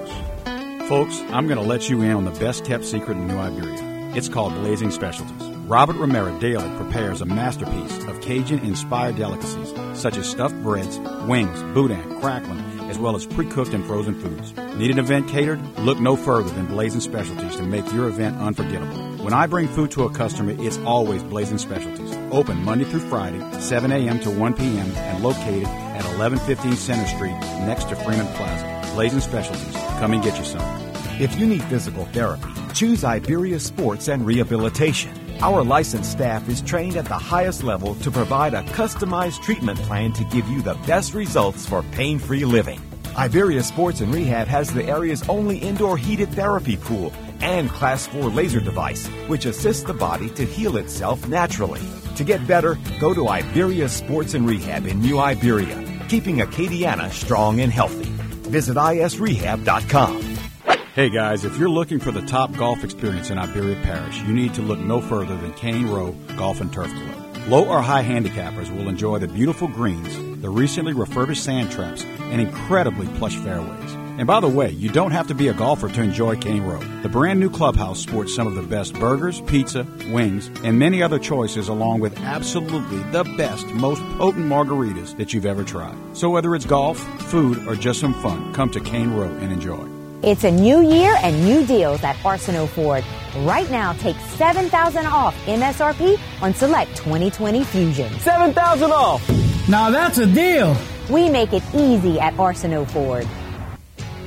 Folks, I'm going to let you in on the best-kept secret in New Iberia. It's called Blazing Specialties. Robert Romero daily prepares a masterpiece of Cajun-inspired delicacies, such as stuffed breads, wings, boudin, crackling, as well as pre-cooked and frozen foods. Need an event catered? Look no further than Blazing Specialties to make your event unforgettable. When I bring food to a customer, it's always Blazing Specialties. Open Monday through Friday, seven a.m. to one p.m., and located at eleven fifteen Center Street, next to Freeman Plaza. Blazing Specialties. Come and get you some. If you need physical therapy, choose Iberia Sports and Rehabilitation. Our licensed staff is trained at the highest level to provide a customized treatment plan to give you the best results for pain-free living. Iberia Sports and Rehab has the area's only indoor heated therapy pool and Class four laser device, which assists the body to heal itself naturally. To get better, go to Iberia Sports and Rehab in New Iberia, keeping Acadiana strong and healthy. Visit I S rehab dot com. Hey guys, if you're looking for the top golf experience in Iberia Parish, you need to look no further than Cane Row Golf and Turf Club. Low or high handicappers will enjoy the beautiful greens, the recently refurbished sand traps, and incredibly plush fairways. And by the way, you don't have to be a golfer to enjoy Cane Row. The brand new clubhouse sports some of the best burgers, pizza, wings, and many other choices, along with absolutely the best, most potent margaritas that you've ever tried. So whether it's golf, food, or just some fun, come to Cane Row and enjoy. It's a new year and new deals at Arsenault Ford. Right now, take seven thousand dollars off M S R P on select twenty twenty Fusion. seven thousand dollars off. Now that's a deal. We make it easy at Arsenault Ford.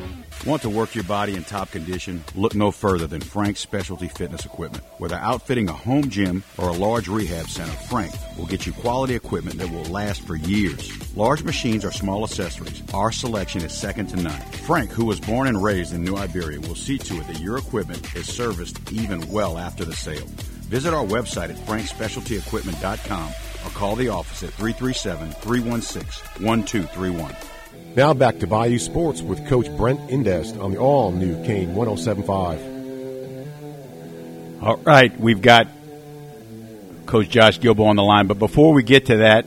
Want to work your body in top condition? Look no further than Frank's Specialty Fitness Equipment. Whether outfitting a home gym or a large rehab center, Frank will get you quality equipment that will last for years. Large machines or small accessories, our selection is second to none. Frank, who was born and raised in New Iberia, will see to it that your equipment is serviced even well after the sale. Visit our website at frank specialty equipment dot com or call the office at three three seven, three one six, one two three one. Now back to Bayou Sports with Coach Brent Indest on the all-new Kane one oh seven point five. All right, we've got Coach Josh Gilbo on the line. But before we get to that,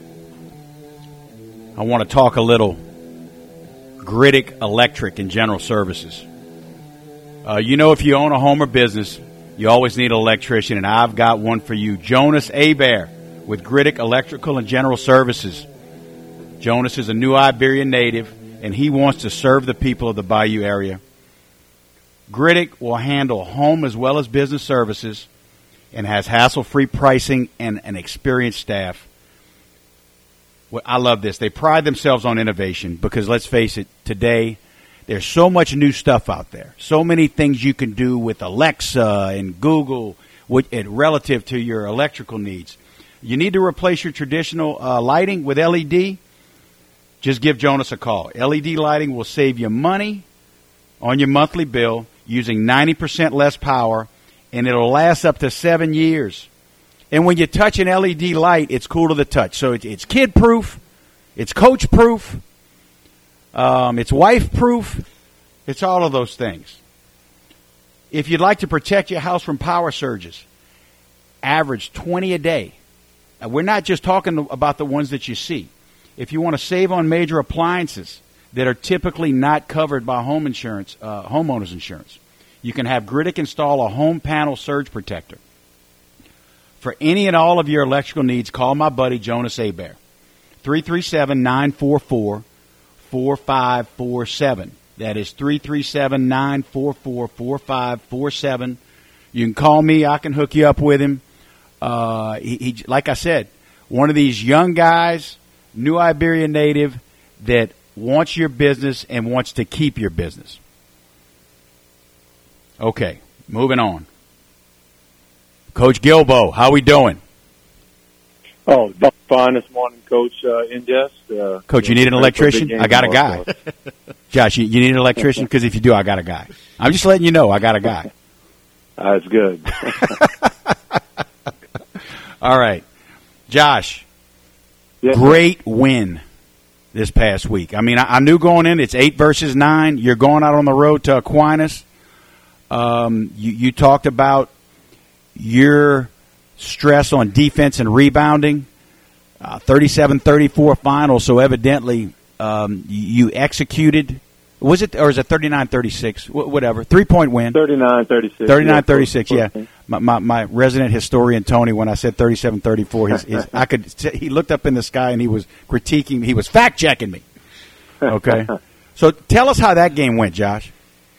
I want to talk a little Griddick Electric and General Services. Uh, you know, if you own a home or business, you always need an electrician, and I've got one for you. Jonas Hebert with Griddick Electrical and General Services. Jonas is a New Iberia native, and he wants to serve the people of the Bayou area. Griddick will handle home as well as business services and has hassle-free pricing and an experienced staff. Well, I love this. They pride themselves on innovation because, let's face it, today there's so much new stuff out there. So many things you can do with Alexa and Google with it relative to your electrical needs. You need to replace your traditional uh, lighting with L E D? Just give Jonas a call. L E D lighting will save you money on your monthly bill using ninety percent less power, and it'll last up to seven years. And when you touch an L E D light, it's cool to the touch. So it's kid-proof, it's coach-proof, um, it's wife-proof, it's all of those things. If you'd like to protect your house from power surges, average twenty a day. Now, we're not just talking about the ones that you see. If you want to save on major appliances that are typically not covered by home insurance, uh, homeowners insurance, you can have Griddick install a home panel surge protector. For any and all of your electrical needs, call my buddy Jonas Hebert, three three seven, nine four four, four five four seven. That is three three seven, nine four four, four five four seven. You can call me. I can hook you up with him. Uh, he, he, like I said, one of these young guys, New Iberia native, that wants your business and wants to keep your business. Okay, moving on. Coach Gilbo, how we doing? Oh, fine this morning, Coach uh, Indest. Uh, Coach, you need an electrician? I got a guy. Josh, you, you need an electrician? Because if you do, I got a guy. I'm just letting you know I got a guy. That's good. All right. Josh, yes, great win this past week. I mean, I, I knew going in it's eight versus nine. You're going out on the road to Aquinas. Um, you, you talked about your stress on defense and rebounding, uh, thirty-seven thirty-four final, so evidently um, you, you executed. Was it, or is it thirty-nine thirty-six? Wh- whatever. Three-point win. thirty-nine thirty-six. thirty-nine thirty-six, yeah. My, my my resident historian, Tony, when I said thirty-seven thirty-four, his, his, I could, he looked up in the sky and he was critiquing me. He was fact-checking me. Okay? So tell us how that game went, Josh.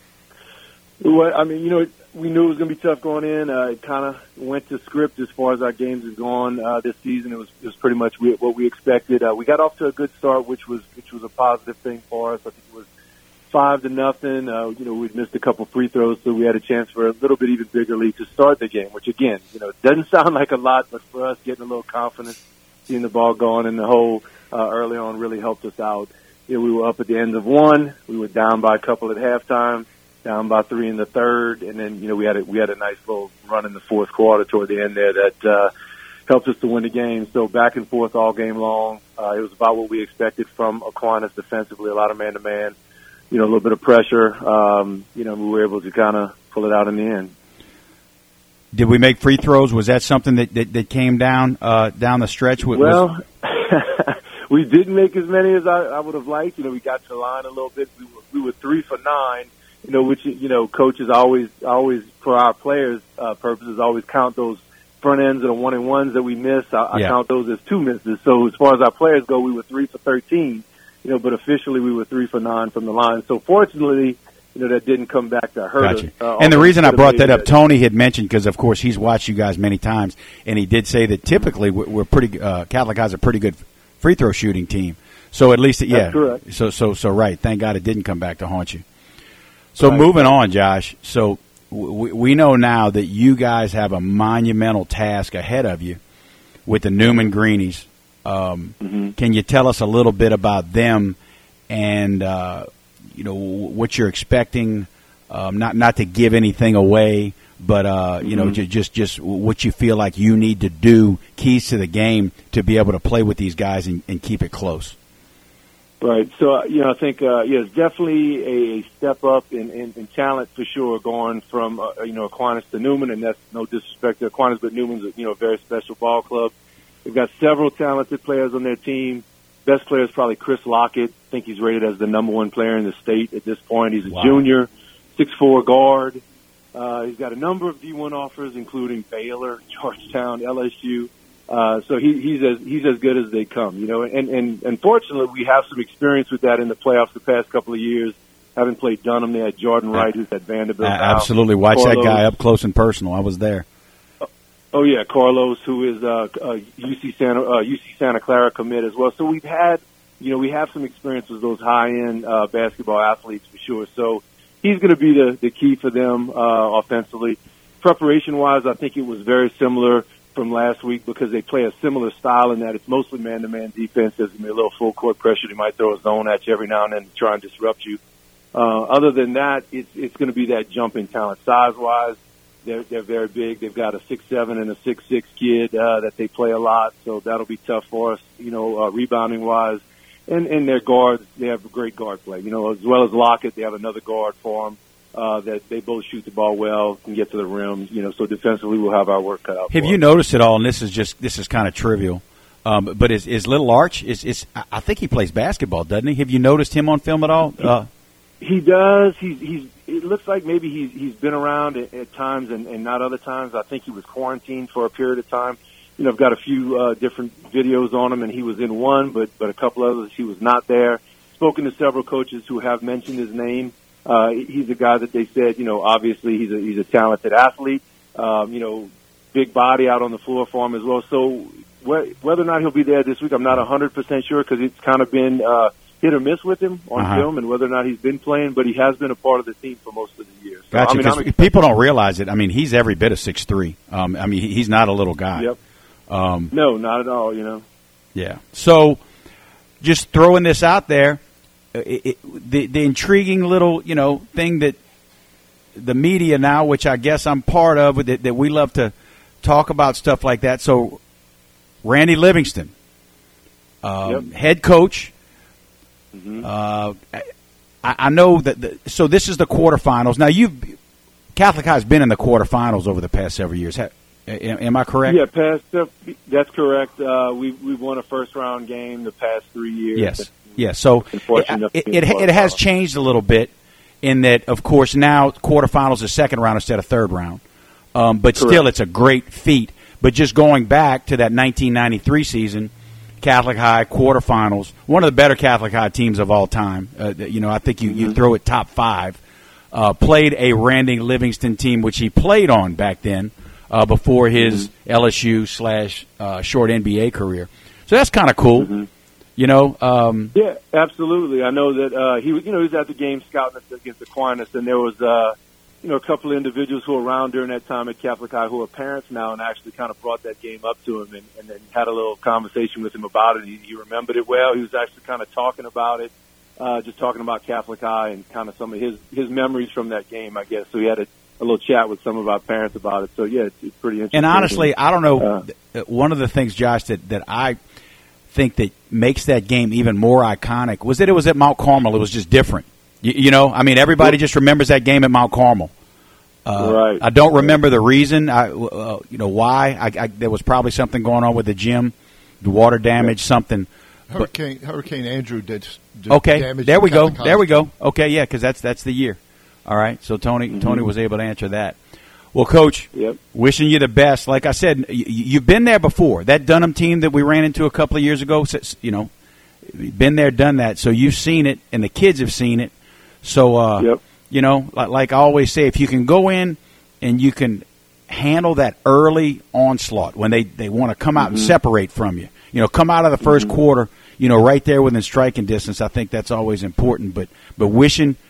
Well, I mean, you know, we knew it was going to be tough going in. Uh, it kind of went to script as far as our games have gone uh, this season. It was it was pretty much we, what we expected. Uh, we got off to a good start, which was which was a positive thing for us. I think it was five to nothing. Uh, you know, we'd missed a couple free throws, so we had a chance for a little bit even bigger lead to start the game. Which again, you know, doesn't sound like a lot, but for us, getting a little confidence, seeing the ball going in the hole uh, early on really helped us out. You know, we were up at the end of one. We were down by a couple at halftime. Down by three in the third, and then you know we had a, we had a nice little run in the fourth quarter toward the end there that uh, helped us to win the game. So back and forth all game long. Uh, it was about what we expected from Aquinas defensively. A lot of man to man, you know, a little bit of pressure. Um, you know, we were able to kind of pull it out in the end. Did we make free throws? Was that something that that, that came down uh, down the stretch? Was, well, we didn't make as many as I, I would have liked. You know, we got to the line a little bit. We were, we were three for nine. You know, which, you know, coaches always, always, for our players' uh, purposes, always count those front ends and the one and ones that we miss. I, I yeah. count those as two misses. So as far as our players go, we were three for thirteen, you know, but officially we were three for nine from the line. So fortunately, you know, that didn't come back to hurt gotcha. us. Uh, and the reason I brought that up, Tony had mentioned, because of course he's watched you guys many times, and he did say that typically we're pretty, uh, Catholic High's a pretty good free throw shooting team. So at least, yeah. That's correct. So, so, so right. Thank God it didn't come back to haunt you. So right. moving on, Josh. So we, we know now that you guys have a monumental task ahead of you with the Newman Greenies. Um, mm-hmm. Can you tell us a little bit about them and uh, you know what you're expecting? Um, not not to give anything away, but uh, you mm-hmm. know j- just just what you feel like you need to do, keys to the game to be able to play with these guys and, and keep it close. Right. So, you know, I think, uh, yeah, it's definitely a step up in, in, in talent for sure, going from, uh, you know, Aquinas to Newman, and that's no disrespect to Aquinas, but Newman's, you know, a very special ball club. They've got several talented players on their team. Best player is probably Chris Lockett. I think he's rated as the number one player in the state at this point. He's a wow. junior, six foot four guard. Uh, he's got a number of D one offers, including Baylor, Georgetown, L S U. Uh, so he, he's as he's as good as they come, you know. And, and unfortunately, we have some experience with that in the playoffs the past couple of years. Having played Dunham, they had Jordan Wright, who's at Vanderbilt. Uh, absolutely, watch Carlos, that guy up close and personal. I was there. Oh, oh yeah, Carlos, who is uh, uh, U C Santa uh, U C Santa Clara commit as well. So we've had, you know, we have some experience with those high end uh, basketball athletes for sure. So he's going to be the the key for them uh, offensively. Preparation wise, I think it was very similar from last week because they play a similar style in that it's mostly man-to-man defense. There's going to be a little full-court pressure. They might throw a zone at you every now and then to try and disrupt you. Uh, other than that, it's, it's going to be that jump in talent. Size-wise, they're, they're very big. They've got a six seven and a six six kid uh, that they play a lot, so that'll be tough for us, you know, uh, rebounding-wise. And, and their guards, they have great guard play. You know, as well as Lockett, they have another guard for them. Uh, that they both shoot the ball well, can get to the rim, you know, so defensively we'll have our work cut out. Have you us. noticed it all, and this is just, this is kind of trivial, um, but is, is Little Arch, is, is, I think he plays basketball, doesn't he? Have you noticed him on film at all? Uh, he does. He's, he's, it looks like maybe he's, he's been around at, at times and, and not other times. I think he was quarantined for a period of time. You know, I've got a few, uh, different videos on him, and he was in one, but, but a couple others he was not there. Spoken to several coaches who have mentioned his name. Uh, he's a guy that they said, you know, obviously he's a, he's a talented athlete, um, you know, big body out on the floor for him as well. So wh- whether or not he'll be there this week, I'm not one hundred percent sure because it's kind of been uh, hit or miss with him on uh-huh. film and whether or not he's been playing, but he has been a part of the team for most of the year. So, gotcha, I mean, because people don't realize it. I mean, he's every bit of six three. Um, I mean, he's not a little guy. Yep. Um, no, not at all, you know. Yeah. So just throwing this out there. It, it, the, the intriguing little, you know, thing that the media now, which I guess I'm part of, that, that we love to talk about stuff like that. So, Randy Livingston, um, yep. head coach. Mm-hmm. Uh, I, I know that. The, so this is the quarterfinals. Now, you've Catholic High has been in the quarterfinals over the past several years. Am, am I correct? Yeah, past. Uh, that's correct. Uh, we we won a first round game the past three years. Yes. Yeah, so it, it, it, it has changed a little bit in that, of course, now quarterfinals is second round instead of third round. Um, but Correct. Still, it's a great feat. But just going back to that nineteen ninety-three season, Catholic High quarterfinals, one of the better Catholic High teams of all time. Uh, you know, I think you, mm-hmm. you throw it top five. Uh, played a Randy Livingston team, which he played on back then uh, before his mm-hmm. L S U slash uh, short N B A career. So that's kind of cool. Mm-hmm. You know, um, yeah, absolutely. I know that uh, he, you know, he was at the game scouting against Aquinas, and there was, uh, you know, a couple of individuals who were around during that time at Catholic High who are parents now, and actually kind of brought that game up to him, and, and then had a little conversation with him about it. He, he remembered it well. He was actually kind of talking about it, uh, just talking about Catholic High and kind of some of his his memories from that game, I guess. So he had a, a little chat with some of our parents about it. So yeah, it's, it's pretty interesting. And honestly, I don't know. Uh, one of the things, Josh, that that I think that makes that game even more iconic was that it was at Mount Carmel. It was just different. You, you know, I mean, everybody just remembers that game at Mount Carmel. Uh, right. I don't remember the reason, I, uh, you know, why. I, I, there was probably something going on with the gym, the water damage, yeah. something. Hurricane but, Hurricane Andrew did, did okay, damage. There we go. There we go. Okay, yeah, because that's that's the year. All right, so Tony mm-hmm. Tony was able to answer that. Well, Coach, yep. wishing you the best. Like I said, you've been there before. That Dunham team that we ran into a couple of years ago, you know, been there, done that. So you've seen it, and the kids have seen it. So, uh, yep. you know, like, like I always say, if you can go in and you can handle that early onslaught when they, they want to come out mm-hmm. and separate from you, you know, come out of the first mm-hmm. quarter, you know, right there within striking distance, I think that's always important. But, but wishing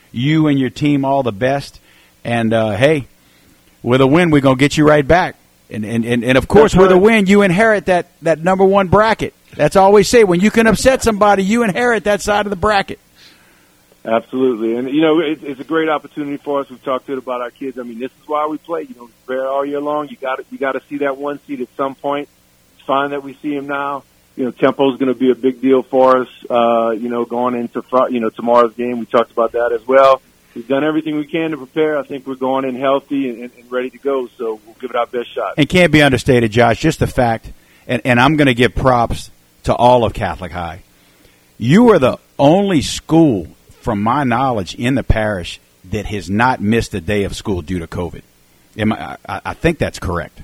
you and your team all the best. And, uh, hey, with a win, we're going to get you right back. And, and, and, and of course, with a win, you inherit that, that number one bracket. That's all I always say. When you can upset somebody, you inherit that side of the bracket. Absolutely. And, you know, it, it's a great opportunity for us. We've talked to it about our kids. I mean, this is why we play. You know, we prepare all year long. You got you got to see that one seed at some point. It's fine that we see him now. You know, tempo is going to be a big deal for us, uh, you know, going into, you know, tomorrow's game. We talked about that as well. We've done everything we can to prepare. I think we're going in healthy and, and ready to go, so we'll give it our best shot. It can't be understated, Josh, just the fact, and, and I'm going to give props to all of Catholic High. You are the only school, from my knowledge, in the parish that has not missed a day of school due to COVID. Am I, I, I think that's correct.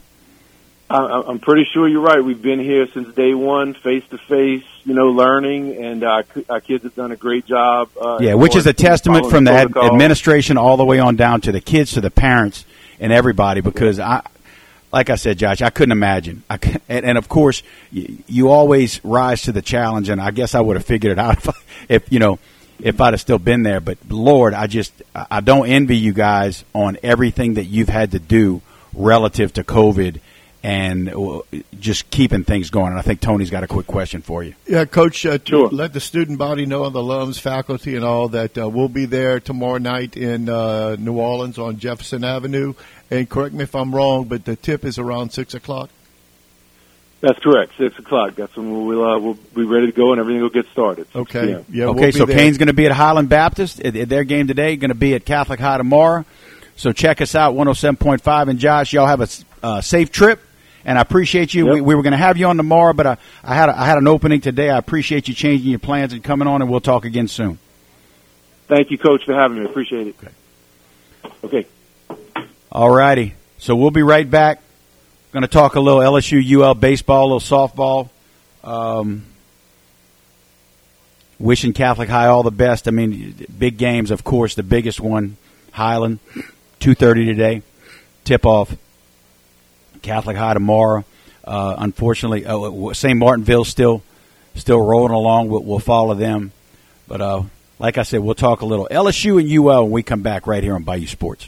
I, I'm pretty sure you're right. We've been here since day one, face-to-face, you know, learning, and our, our kids have done a great job. Uh, yeah, which is a testament from the ad- administration all the way on down to the kids, to the parents, and everybody, because, I, like I said, Josh, I couldn't imagine. I could, and, and, of course, you, you always rise to the challenge, and I guess I would have figured it out if, I, if you know, if I'd have still been there. But, Lord, I just I don't envy you guys on everything that you've had to do relative to COVID and just keeping things going. And I think Tony's got a quick question for you. Yeah, Coach, uh, sure. let the student body know, and the alums, faculty, and all that uh, we'll be there tomorrow night in uh, New Orleans on Jefferson Avenue. And correct me if I'm wrong, but the tip is around six o'clock? That's correct, six o'clock. That's when we'll, uh, we'll be ready to go and everything will get started. Okay. Yeah. Yeah, okay, we'll so there. Kane's going to be at Highland Baptist at, at their game today, going to be at Catholic High tomorrow. So check us out, one oh seven point five. And, Josh, y'all have a uh, safe trip. And I appreciate you. Yep. We, we were going to have you on tomorrow, but I, I had a, I had an opening today. I appreciate you changing your plans and coming on, and we'll talk again soon. Thank you, Coach, for having me. Appreciate it. Okay. All righty. So we'll be right back. Going to talk a little L S U U L baseball, a little softball. Um, wishing Catholic High all the best. I mean, big games, of course. The biggest one, Highland, two thirty today, tip-off. Catholic High tomorrow. Uh, unfortunately, uh, Saint Martinville still still rolling along. We'll, we'll follow them. But uh, like I said, we'll talk a little L S U and U L when we come back right here on Bayou Sports.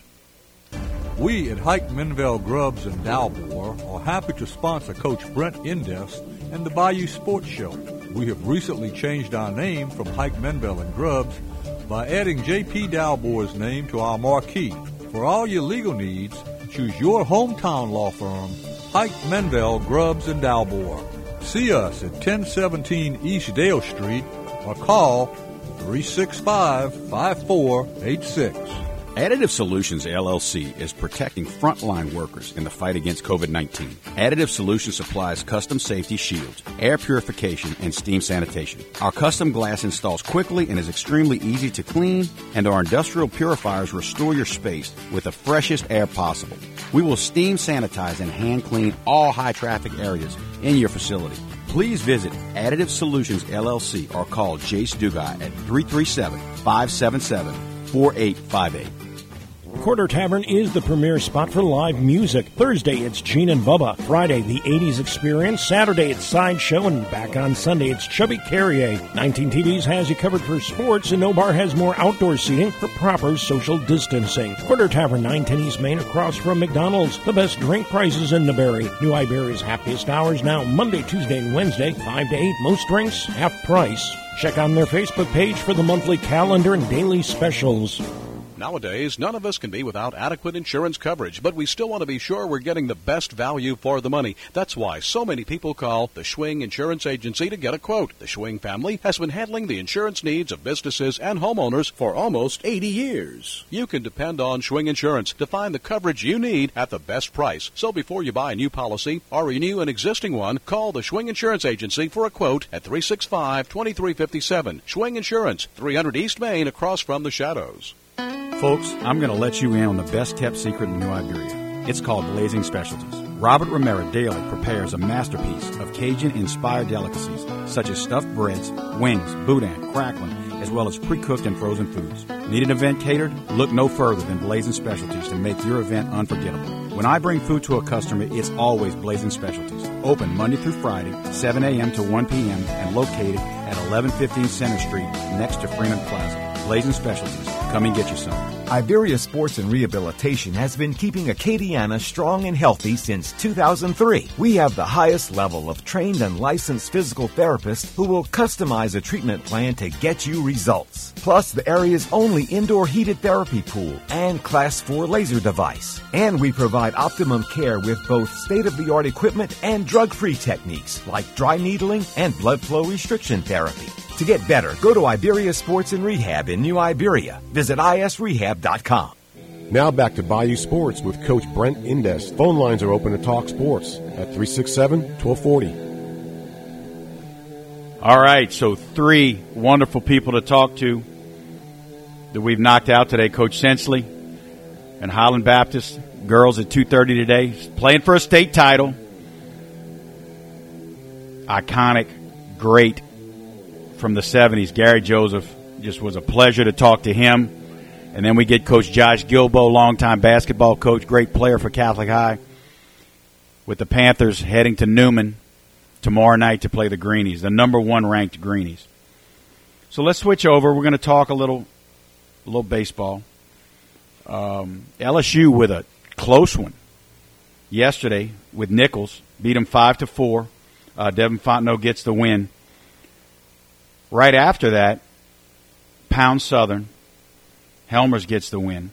We at Hike Menville Grubbs and Dalbor are happy to sponsor Coach Brent Indest and the Bayou Sports Show. We have recently changed our name from Hike Menville and Grubbs by adding J P Dalbor's name to our marquee. For all your legal needs, choose your hometown law firm, Hike Menville Grubbs and Dalbor. See us at ten seventeen East Dale Street or call three six five, five four eight six. Additive Solutions, L L C, is protecting frontline workers in the fight against COVID nineteen. Additive Solutions supplies custom safety shields, air purification, and steam sanitation. Our custom glass installs quickly and is extremely easy to clean, and our industrial purifiers restore your space with the freshest air possible. We will steam sanitize and hand clean all high-traffic areas in your facility. Please visit Additive Solutions, L L C, or call Jace Dugai at three three seven, five seven seven, four eight five eight. Quarter Tavern is the premier spot for live music. Thursday, it's Gene and Bubba. Friday, the eighties Experience. Saturday, it's Sideshow. And back on Sunday, it's Chubby Carrier. nineteen T Vs has you covered for sports, and No Bar has more outdoor seating for proper social distancing. Quarter Tavern, nine ten East Main, across from McDonald's. The best drink prices in Newberry. New Iberia's happiest hours now, Monday, Tuesday, and Wednesday, five to eight. Most drinks, half price. Check on their Facebook page for the monthly calendar and daily specials. Nowadays, none of us can be without adequate insurance coverage, but we still want to be sure we're getting the best value for the money. That's why so many people call the Schwing Insurance Agency to get a quote. The Schwing family has been handling the insurance needs of businesses and homeowners for almost eighty years. You can depend on Schwing Insurance to find the coverage you need at the best price. So before you buy a new policy or renew an existing one, call the Schwing Insurance Agency for a quote at three six five, two three five seven. Schwing Insurance, three hundred East Main, across from the Shadows. Folks, I'm going to let you in on the best-kept secret in New Iberia. It's called Blazing Specialties. Robert Romero daily prepares a masterpiece of Cajun-inspired delicacies, such as stuffed breads, wings, boudin, crackling, as well as pre-cooked and frozen foods. Need an event catered? Look no further than Blazing Specialties to make your event unforgettable. When I bring food to a customer, it's always Blazing Specialties. Open Monday through Friday, seven a.m. to one p.m., and located at eleven fifteen Center Street next to Freeman Plaza. Blazing Specialties. Come and get you some. Iberia Sports and Rehabilitation has been keeping Acadiana strong and healthy since two thousand three. We have the highest level of trained and licensed physical therapists who will customize a treatment plan to get you results. Plus, the area's only indoor heated therapy pool and Class four laser device. And we provide optimum care with both state-of-the-art equipment and drug-free techniques like dry needling and blood flow restriction therapy. To get better, go to Iberia Sports and Rehab in New Iberia. Visit I S rehab dot com. Now back to Bayou Sports with Coach Brent Indes. Phone lines are open to talk sports at three six seven, one two four zero. All right, so three wonderful people to talk to that we've knocked out today. Coach Sensley and Highland Baptist girls at two thirty today, playing for a state title. Iconic, great from the seventies. Gary Joseph, just was a pleasure to talk to him. And then we get Coach Josh Gilbo, longtime basketball coach, great player for Catholic High, with the Panthers heading to Newman tomorrow night to play the Greenies, the number one ranked Greenies. So let's switch over. We're going to talk a little, a little baseball. Um, L S U with a close one yesterday with Nichols, beat them five to four. Uh, Devin Fontenot gets the win. Right after that, Pound Southern, Helmers gets the win.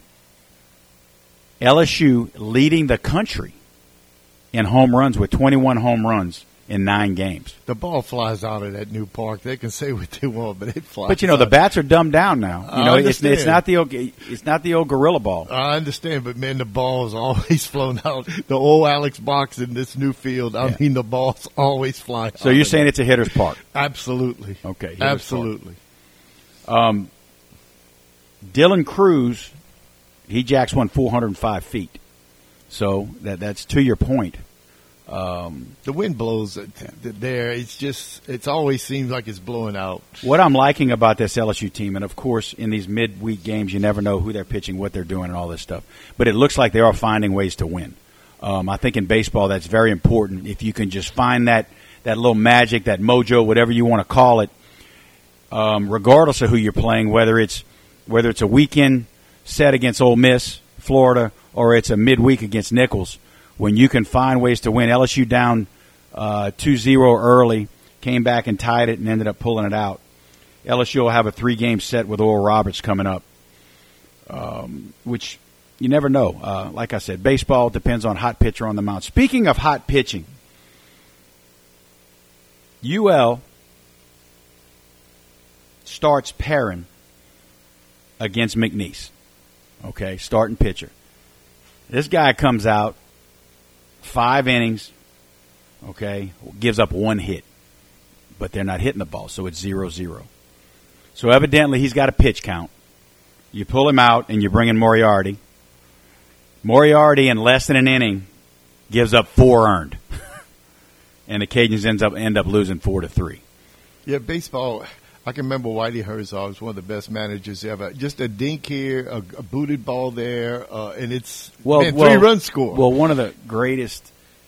L S U leading the country in home runs with twenty-one home runs in nine games. The ball flies out of that new park. They can say what they want, but it flies. But you know out. the bats are dumbed down now. You I know it's, understand. it's not the old, it's not the old gorilla ball. I understand, but man, the ball's always flown out. The old Alex box in this new field. I Yeah. mean, the ball's always flying. So you're saying it's a hitter's park? Absolutely. Okay. hitter's Absolutely. park. Um, Dylan Cruz, he jacks one four hundred five feet. So that that's to your point. Um, the wind blows there. It's just, it's always seems like it's blowing out. What I'm liking about this L S U team, and of course in these midweek games, you never know who they're pitching, what they're doing, and all this stuff. But it looks like they are finding ways to win. Um, I think in baseball that's very important. If you can just find that, that little magic, that mojo, whatever you want to call it, um, regardless of who you're playing, whether it's whether it's a weekend set against Ole Miss, Florida, or it's a midweek against Nichols. When you can find ways to win, L S U down uh, two zero early, came back and tied it and ended up pulling it out. L S U will have a three-game set with Oral Roberts coming up, um, which you never know. Uh, like I said, baseball depends on hot pitcher on the mound. Speaking of hot pitching, U L starts Perrin against McNeese. Okay, starting pitcher. This guy comes out, five innings, okay, gives up one hit. But they're not hitting the ball, so it's zero zero. So evidently he's got a pitch count. You pull him out and you bring in Moriarty. Moriarty in less than an inning gives up four earned. And the Cajuns ends up end up losing four to three. Yeah, baseball. I can remember Whitey Herzog was one of the best managers ever. Just a dink here, a, a booted ball there, uh, and it's well, man, well, three run score. Well, one of the greatest.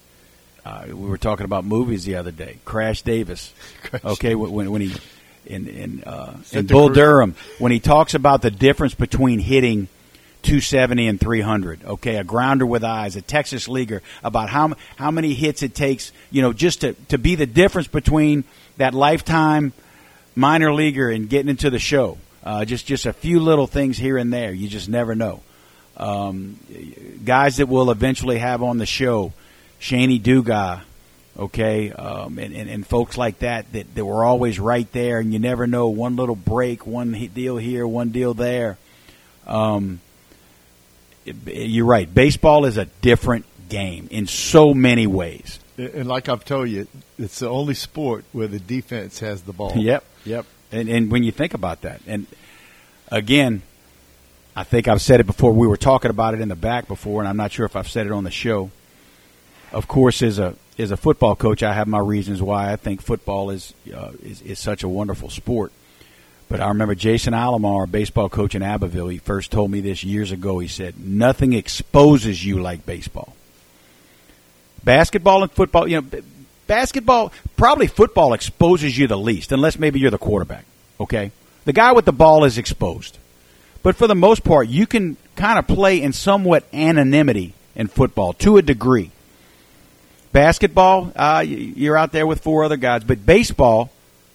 Uh, we were talking about movies the other day. Crash Davis. Crash okay, when when he in in, uh, Set in the Bull cr- Durham, when he talks about the difference between hitting two seventy and three hundred. Okay, a grounder with eyes, a Texas leaguer, about how how many hits it takes, you know, just to to be the difference between that lifetime minor leaguer and getting into the show. Uh, just just a few little things here and there. You just never know. Um, guys that we'll eventually have on the show, Shaney Dugas, okay, um, and, and, and folks like that, that that were always right there, and you never know, one little break, one deal here, one deal there. Um, it, you're right. Baseball is a different game in so many ways. And like I've told you, it's the only sport where the defense has the ball. Yep, yep. And, and when you think about that, and again, I think I've said it before. We were talking about it in the back before, and I'm not sure if I've said it on the show. Of course, as a as a football coach, I have my reasons why I think football is uh, is, is such a wonderful sport. But I remember Jason Alomar, a baseball coach in Abbeville, he first told me this years ago. He said, nothing exposes you like baseball. Basketball and football, you know, basketball, probably football exposes you the least, unless maybe you're the quarterback, okay? The guy with the ball is exposed. But for the most part, you can kind of play in somewhat anonymity in football to a degree. Basketball, uh, you're out there with four other guys. But baseball,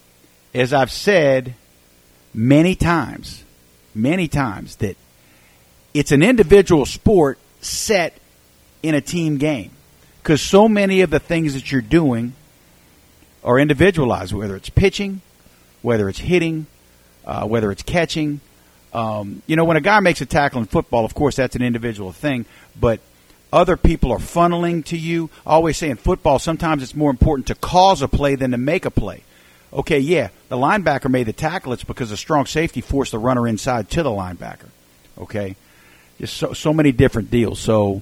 as I've said many times, many times, that it's an individual sport set in a team game. Because so many of the things that you're doing are individualized, whether it's pitching, whether it's hitting, uh, whether it's catching. Um, you know, when a guy makes a tackle in football, of course, that's an individual thing, but other people are funneling to you. I always say in football, sometimes it's more important to cause a play than to make a play. Okay, yeah, the linebacker made the tackle. It's because a strong safety forced the runner inside to the linebacker. Okay? Just so, so many different deals. So,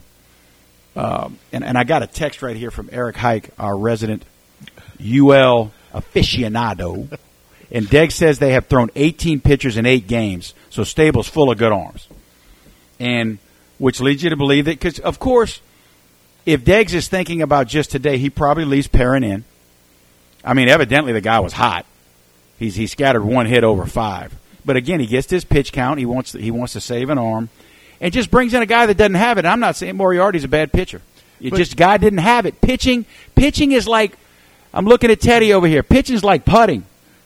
um, and, and I got a text right here from Eric Hike, our resident U L aficionado. And Deg says they have thrown eighteen pitchers in eight games, so Stable's full of good arms. And which leads you to believe that, because, of course, if Deggs is thinking about just today, he probably leaves Perrin in. I mean, evidently the guy was hot. He's he scattered one hit over five. But, again, he gets his pitch count. He wants to, he wants to save an arm. And just brings in a guy that doesn't have it. I'm not saying Moriarty's a bad pitcher. It but, just guy didn't have it. Pitching, pitching is like, I'm looking at Teddy over here. Pitching is like putting.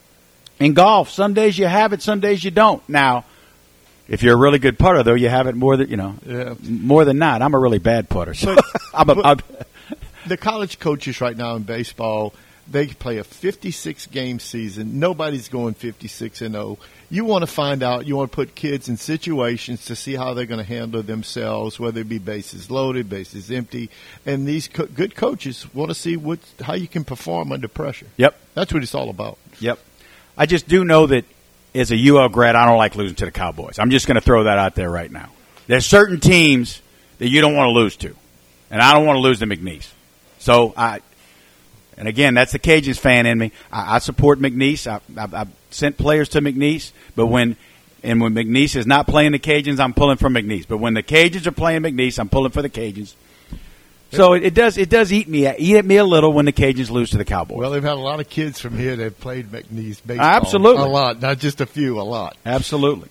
In golf, some days you have it, some days you don't. Now, if you're a really good putter, though, you have it more than you know, yeah. more than not. I'm a really bad putter. So but, I'm a, I'm, the college coaches right now in baseball, they play a fifty-six game season. Nobody's going fifty-six and oh. You want to find out. You want to put kids in situations to see how they're going to handle themselves, whether it be bases loaded, bases empty. And these co- good coaches want to see what how you can perform under pressure. Yep, that's what it's all about. Yep. I just do know that as a U L grad, I don't like losing to the Cowboys. I'm just going to throw that out there right now. There's certain teams that you don't want to lose to, and I don't want to lose to McNeese. So, I, and again, that's the Cajuns fan in me. I, I support McNeese. I, I, I've sent players to McNeese, but when and when McNeese is not playing the Cajuns, I'm pulling for McNeese. But when the Cajuns are playing McNeese, I'm pulling for the Cajuns. So it, it does it does eat me eat at me a little when the Cajuns lose to the Cowboys. Well, they've had a lot of kids from here that have played McNeese baseball. Absolutely. A lot, not just a few, a lot. Absolutely.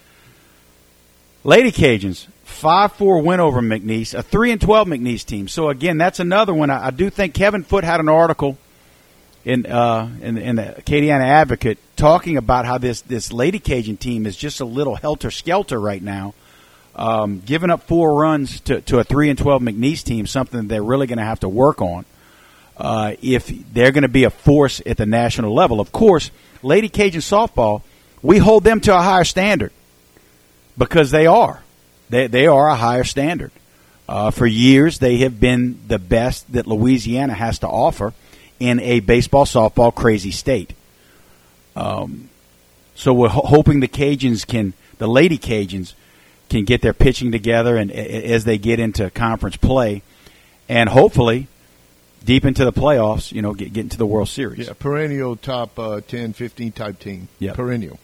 Lady Cajuns, five four win over McNeese, a three and twelve McNeese team. So, again, that's another one. I, I do think Kevin Foote had an article in uh, in, in the Acadiana Advocate talking about how this, this Lady Cajun team is just a little helter-skelter right now. Um, giving up four runs to, to a three and twelve McNeese team, something they're really going to have to work on uh, if they're going to be a force at the national level. Of course, Lady Cajun softball, we hold them to a higher standard because they are. They, they are a higher standard. Uh, for years, they have been the best that Louisiana has to offer in a baseball, softball crazy state. Um, so we're ho- hoping the Cajuns can, the Lady Cajuns, can get their pitching together and as they get into conference play, and hopefully deep into the playoffs, you know, get, get into the World Series. Yeah, perennial top uh, ten, fifteen type team. Yeah, perennial.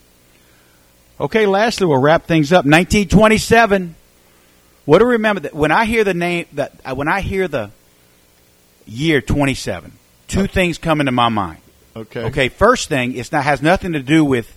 Okay, lastly, we'll wrap things up. nineteen twenty-seven. What do we remember? That when I hear the name, that when I hear the year twenty-seven, two okay. things come into my mind. Okay. Okay. First thing, it's not has nothing to do with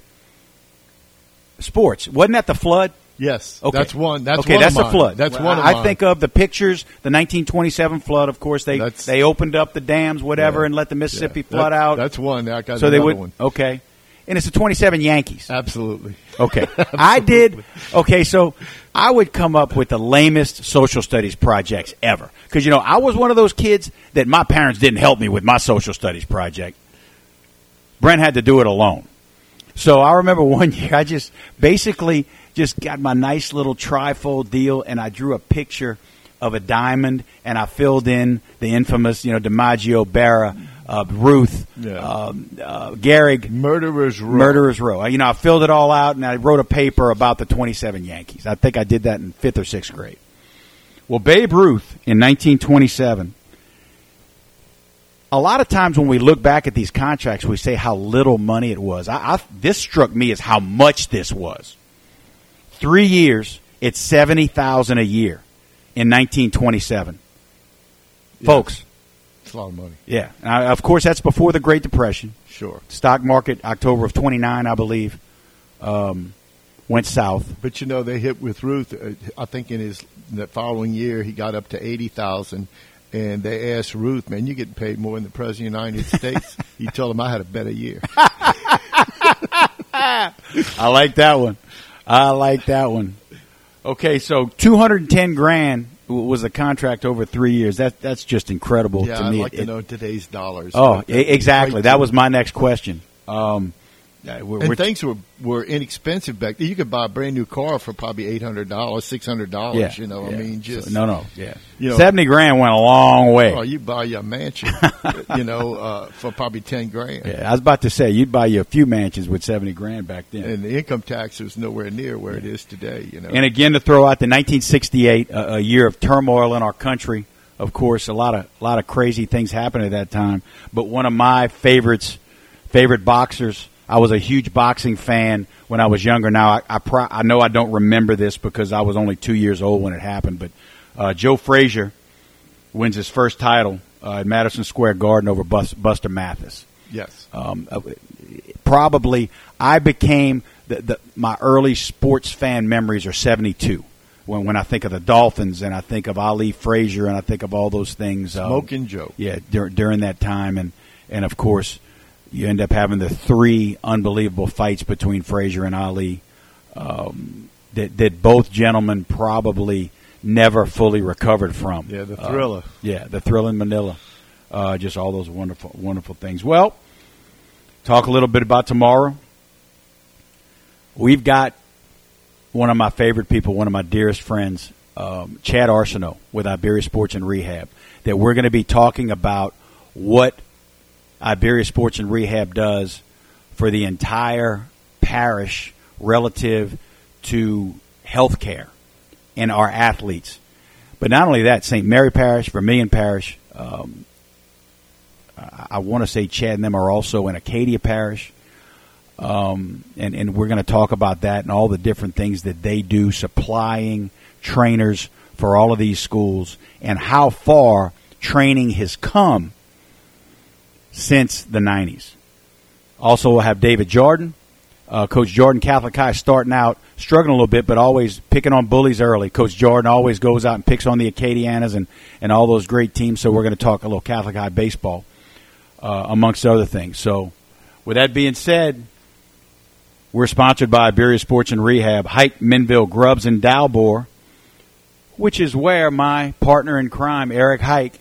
sports. Wasn't that the flood? Yes, okay. that's one. That's okay. one That's of the flood. That's well, one. Of I mine. think of the pictures, the nineteen twenty-seven flood. Of course, they that's, they opened up the dams, whatever, yeah, and let the Mississippi yeah. flood that, out. That's one. I got so they would. one. Okay, and it's the twenty-seven Yankees. Absolutely. Okay, Absolutely. I did. Okay, so I would come up with the lamest social studies projects ever because you know I was one of those kids that my parents didn't help me with my social studies project. Brent had to do it alone. So I remember one year I just basically just got my nice little trifold deal and I drew a picture of a diamond and I filled in the infamous, you know, DiMaggio, Barra, uh, Ruth, yeah. um, uh, Gehrig. Murderer's Row. Murderer's Row. You know, I filled it all out and I wrote a paper about the twenty-seven Yankees. I think I did that in fifth or sixth grade. Well, Babe Ruth in nineteen twenty-seven, a lot of times when we look back at these contracts, we say how little money it was. I, I, this struck me as how much this was. Three years, it's seventy thousand dollars a year in nineteen twenty-seven. Yeah. Folks. It's a lot of money. Yeah. Now, of course, that's before the Great Depression. Sure. Stock market, October of twenty-nine, I believe. Um, went south. But, you know, they hit with Ruth. Uh, I think in his the following year he got up to eighty thousand dollars. And they asked Ruth, man, you're getting paid more than the President of the United States. He told him I had a better year. I like that one. I like that one. Okay, so two hundred ten grand was the contract over three years. That that's just incredible yeah, to me. I'd like it, to know today's dollars. Oh, exactly. That was my next question. Um, we're, and we're things were, were inexpensive back then. You could buy a brand new car for probably eight hundred dollars, six hundred dollars. Yeah, you know, yeah. I mean, just so, no, no, yeah. You know, seventy grand went a long way. Oh, you buy your mansion, you know, uh, for probably ten grand. Yeah, I was about to say you'd buy you a few mansions with seventy grand back then. And the income tax was nowhere near where it is today. You know, and again to throw out the nineteen sixty-eight, a, a year of turmoil in our country. Of course, a lot of a lot of crazy things happened at that time. But one of my favorites, favorite boxers. I was a huge boxing fan when I was younger. Now, I I, pro- I know I don't remember this because I was only two years old when it happened, but uh, Joe Frazier wins his first title uh, at Madison Square Garden over Bus- Buster Mathis. Yes. Um, uh, probably I became the, the, my early sports fan memories are seventy-two. When when I think of the Dolphins and I think of Ali Frazier and I think of all those things. Smoking um, Joe. Yeah, dur- during that time. And, and, of course, you end up having the three unbelievable fights between Frazier and Ali um, that, that both gentlemen probably never fully recovered from. Yeah, the Thriller. Uh, yeah, the Thriller in Manila. Uh, just all those wonderful, wonderful things. Well, talk a little bit about tomorrow. We've got one of my favorite people, one of my dearest friends, um, Chad Arsenault with Iberia Sports and Rehab, that we're going to be talking about what Iberia Sports and Rehab does for the entire parish relative to health care and our athletes. But not only that, Saint Mary Parish, Vermilion Parish, um, I, I want to say Chad and them are also in Acadia Parish. Um, and, and we're going to talk about that and all the different things that they do, supplying trainers for all of these schools and how far training has come since the nineties. Also, we'll have David Jordan, uh, Coach Jordan, Catholic High, starting out, struggling a little bit, but always picking on bullies early. Coach Jordan always goes out and picks on the Acadianas and, and all those great teams, so we're going to talk a little Catholic High baseball, uh, amongst other things. So, with that being said, we're sponsored by Iberia Sports and Rehab, Hike, Minville, Grubbs, and Dalbor, which is where my partner in crime, Eric Hike,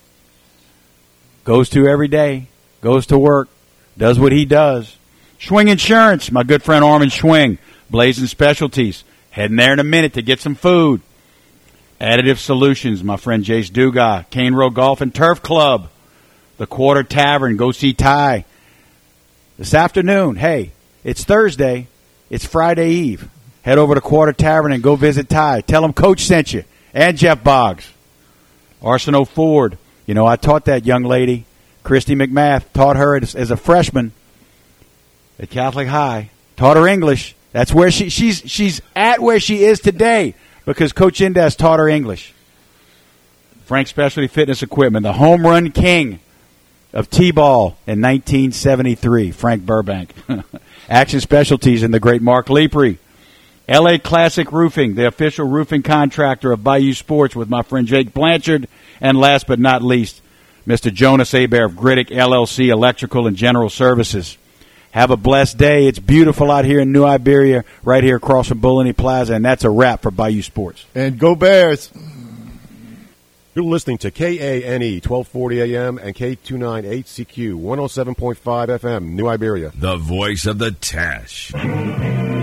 goes to every day. Goes to work, does what he does. Schwing Insurance, my good friend Armin Schwing. Blazing Specialties, heading there in a minute to get some food. Additive Solutions, my friend Jace Dugas. Cane Road Golf and Turf Club. The Quarter Tavern, go see Ty. This afternoon, hey, it's Thursday. It's Friday Eve. Head over to Quarter Tavern and go visit Ty. Tell him Coach sent you. And Jeff Boggs. Arsenault Ford. You know, I taught that young lady. Christy McMath, taught her as, as a freshman at Catholic High. Taught her English. That's where she she's she's at where she is today because Coach Indes taught her English. Frank Specialty Fitness Equipment, the home run king of T-ball in nineteen seventy-three, Frank Burbank. Action Specialties and the great Mark Lepre. L A Classic Roofing, the official roofing contractor of Bayou Sports with my friend Jake Blanchard. And last but not least, Mister Jonas Hebert of Griddick L L C Electrical and General Services. Have a blessed day. It's beautiful out here in New Iberia, right here across from Bulleney Plaza, and that's a wrap for Bayou Sports. And go Bears. You're listening to K A N E, twelve forty A M and K two ninety-eight C Q, one oh seven point five F M, New Iberia. The voice of the Tash.